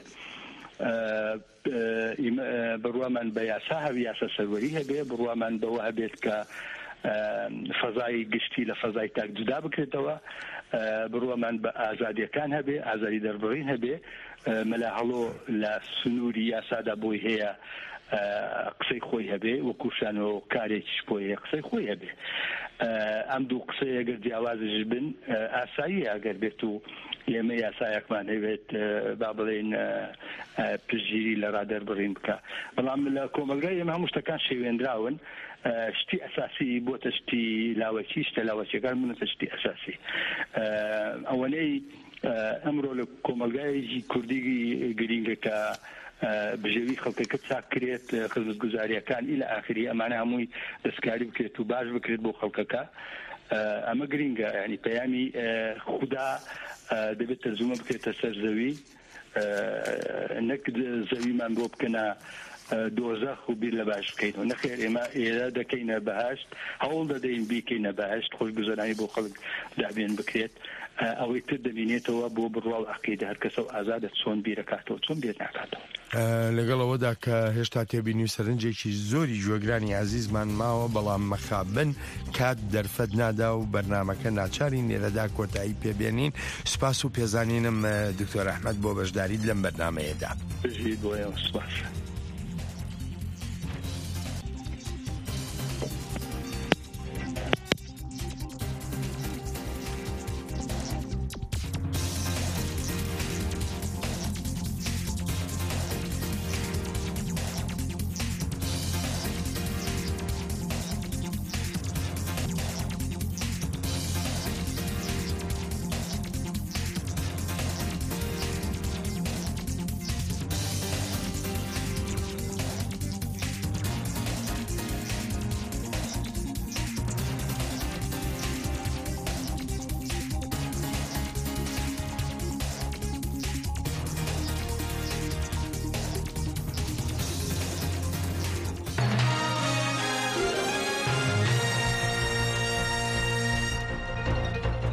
بڕوامان بە یاسا هەوی یاسا سەروەری هەبێ بڕوامان بەوە هەبێت کە فەزای گشتی لە فەزای تاک جودا بکرێتەوە بڕوامان بە ئازادیەکان هەبێ ئازادی دەربڕین هەبێ مەلا هەڵۆ لە سنووری یاسادا بۆی هەیە قسەی خۆی هەبێ وەکوشانەوە کارێکیش بۆی هەیە قسەی خۆی هەبێ ئەم دوو قسەی ئەگەر جیاوازش بن ئاسایی ئەگەر بێت و ئێمە یاسایەکمان هەوێت با بڵێن پشگیری لە ڕادەربڕین بکە بەڵام لە کۆمەلگای ئێمە هەموو شتەکان شێوێنراون شتی ئەساسی بۆتە شتی لاوەکی شتە لاوەکیەکان بنەتە شتی ئەساسی ئەوەنەی ئەمڕۆ لە کۆمەلگایەکی کوردی گرینگە کە بژێوی خەڵکەکە چاکرێت خزمەتگوزاریەکان ئیلە ئاخری ئەمانە هەمووی دەستکاری بکرێت و باش بکرێت بۆ خەڵکەکە ئەمە گرینگە ینی پەیامی خوددا دەبێت تەرجمە بکرێتە سەر زەوی نەک زەویمان بۆ بکەنە دۆزەخ و بیر لە باش بکەینەوە نەخێر ئێمە ئێرە دەکەینە بەهەشت هەوڵ دەدەین بیکەینە بەهەشت خۆشگوزەرانی بۆ خەڵک دابێن بکرێت ئەوەی تر دەبینێتەوە بۆ بڕواو عەقیدە هەر کەسە و ئازادە چۆن بیرەکاتەوە چۆن بێت ناکاتەوە لەگەڵەوەدا کە هێشتا تێبینی و سەرنجێکی زۆری جوێگرانی عزیزمان ماوە بەڵام مەخابن کات دەرفەت نادا و بەرنامەکە ناچاری نێرەدا کۆتایی پێبێنین سوپاس و پێزانینم دکتۆر ئەحمەد بۆ بەشداریت لەم بەرنامەیەدا سوپاس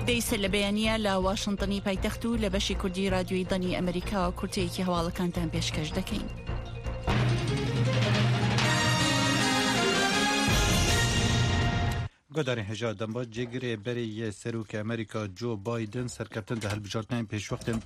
دەیسە لە بەیانیە لە واشنتنی پایتەخت و لە بەشی کوردی رادیۆی دەنی ئەمریکا کورتەیەکی هەواڵەکانتان پێشکەش دەکەین. گۆدارین هێژا دەمبا جێگرێ بەرێ سەرۆکی ئەمریکا جو بایدن سەرکەوتن دە هەڵبژاردنەوەی پێشوەختن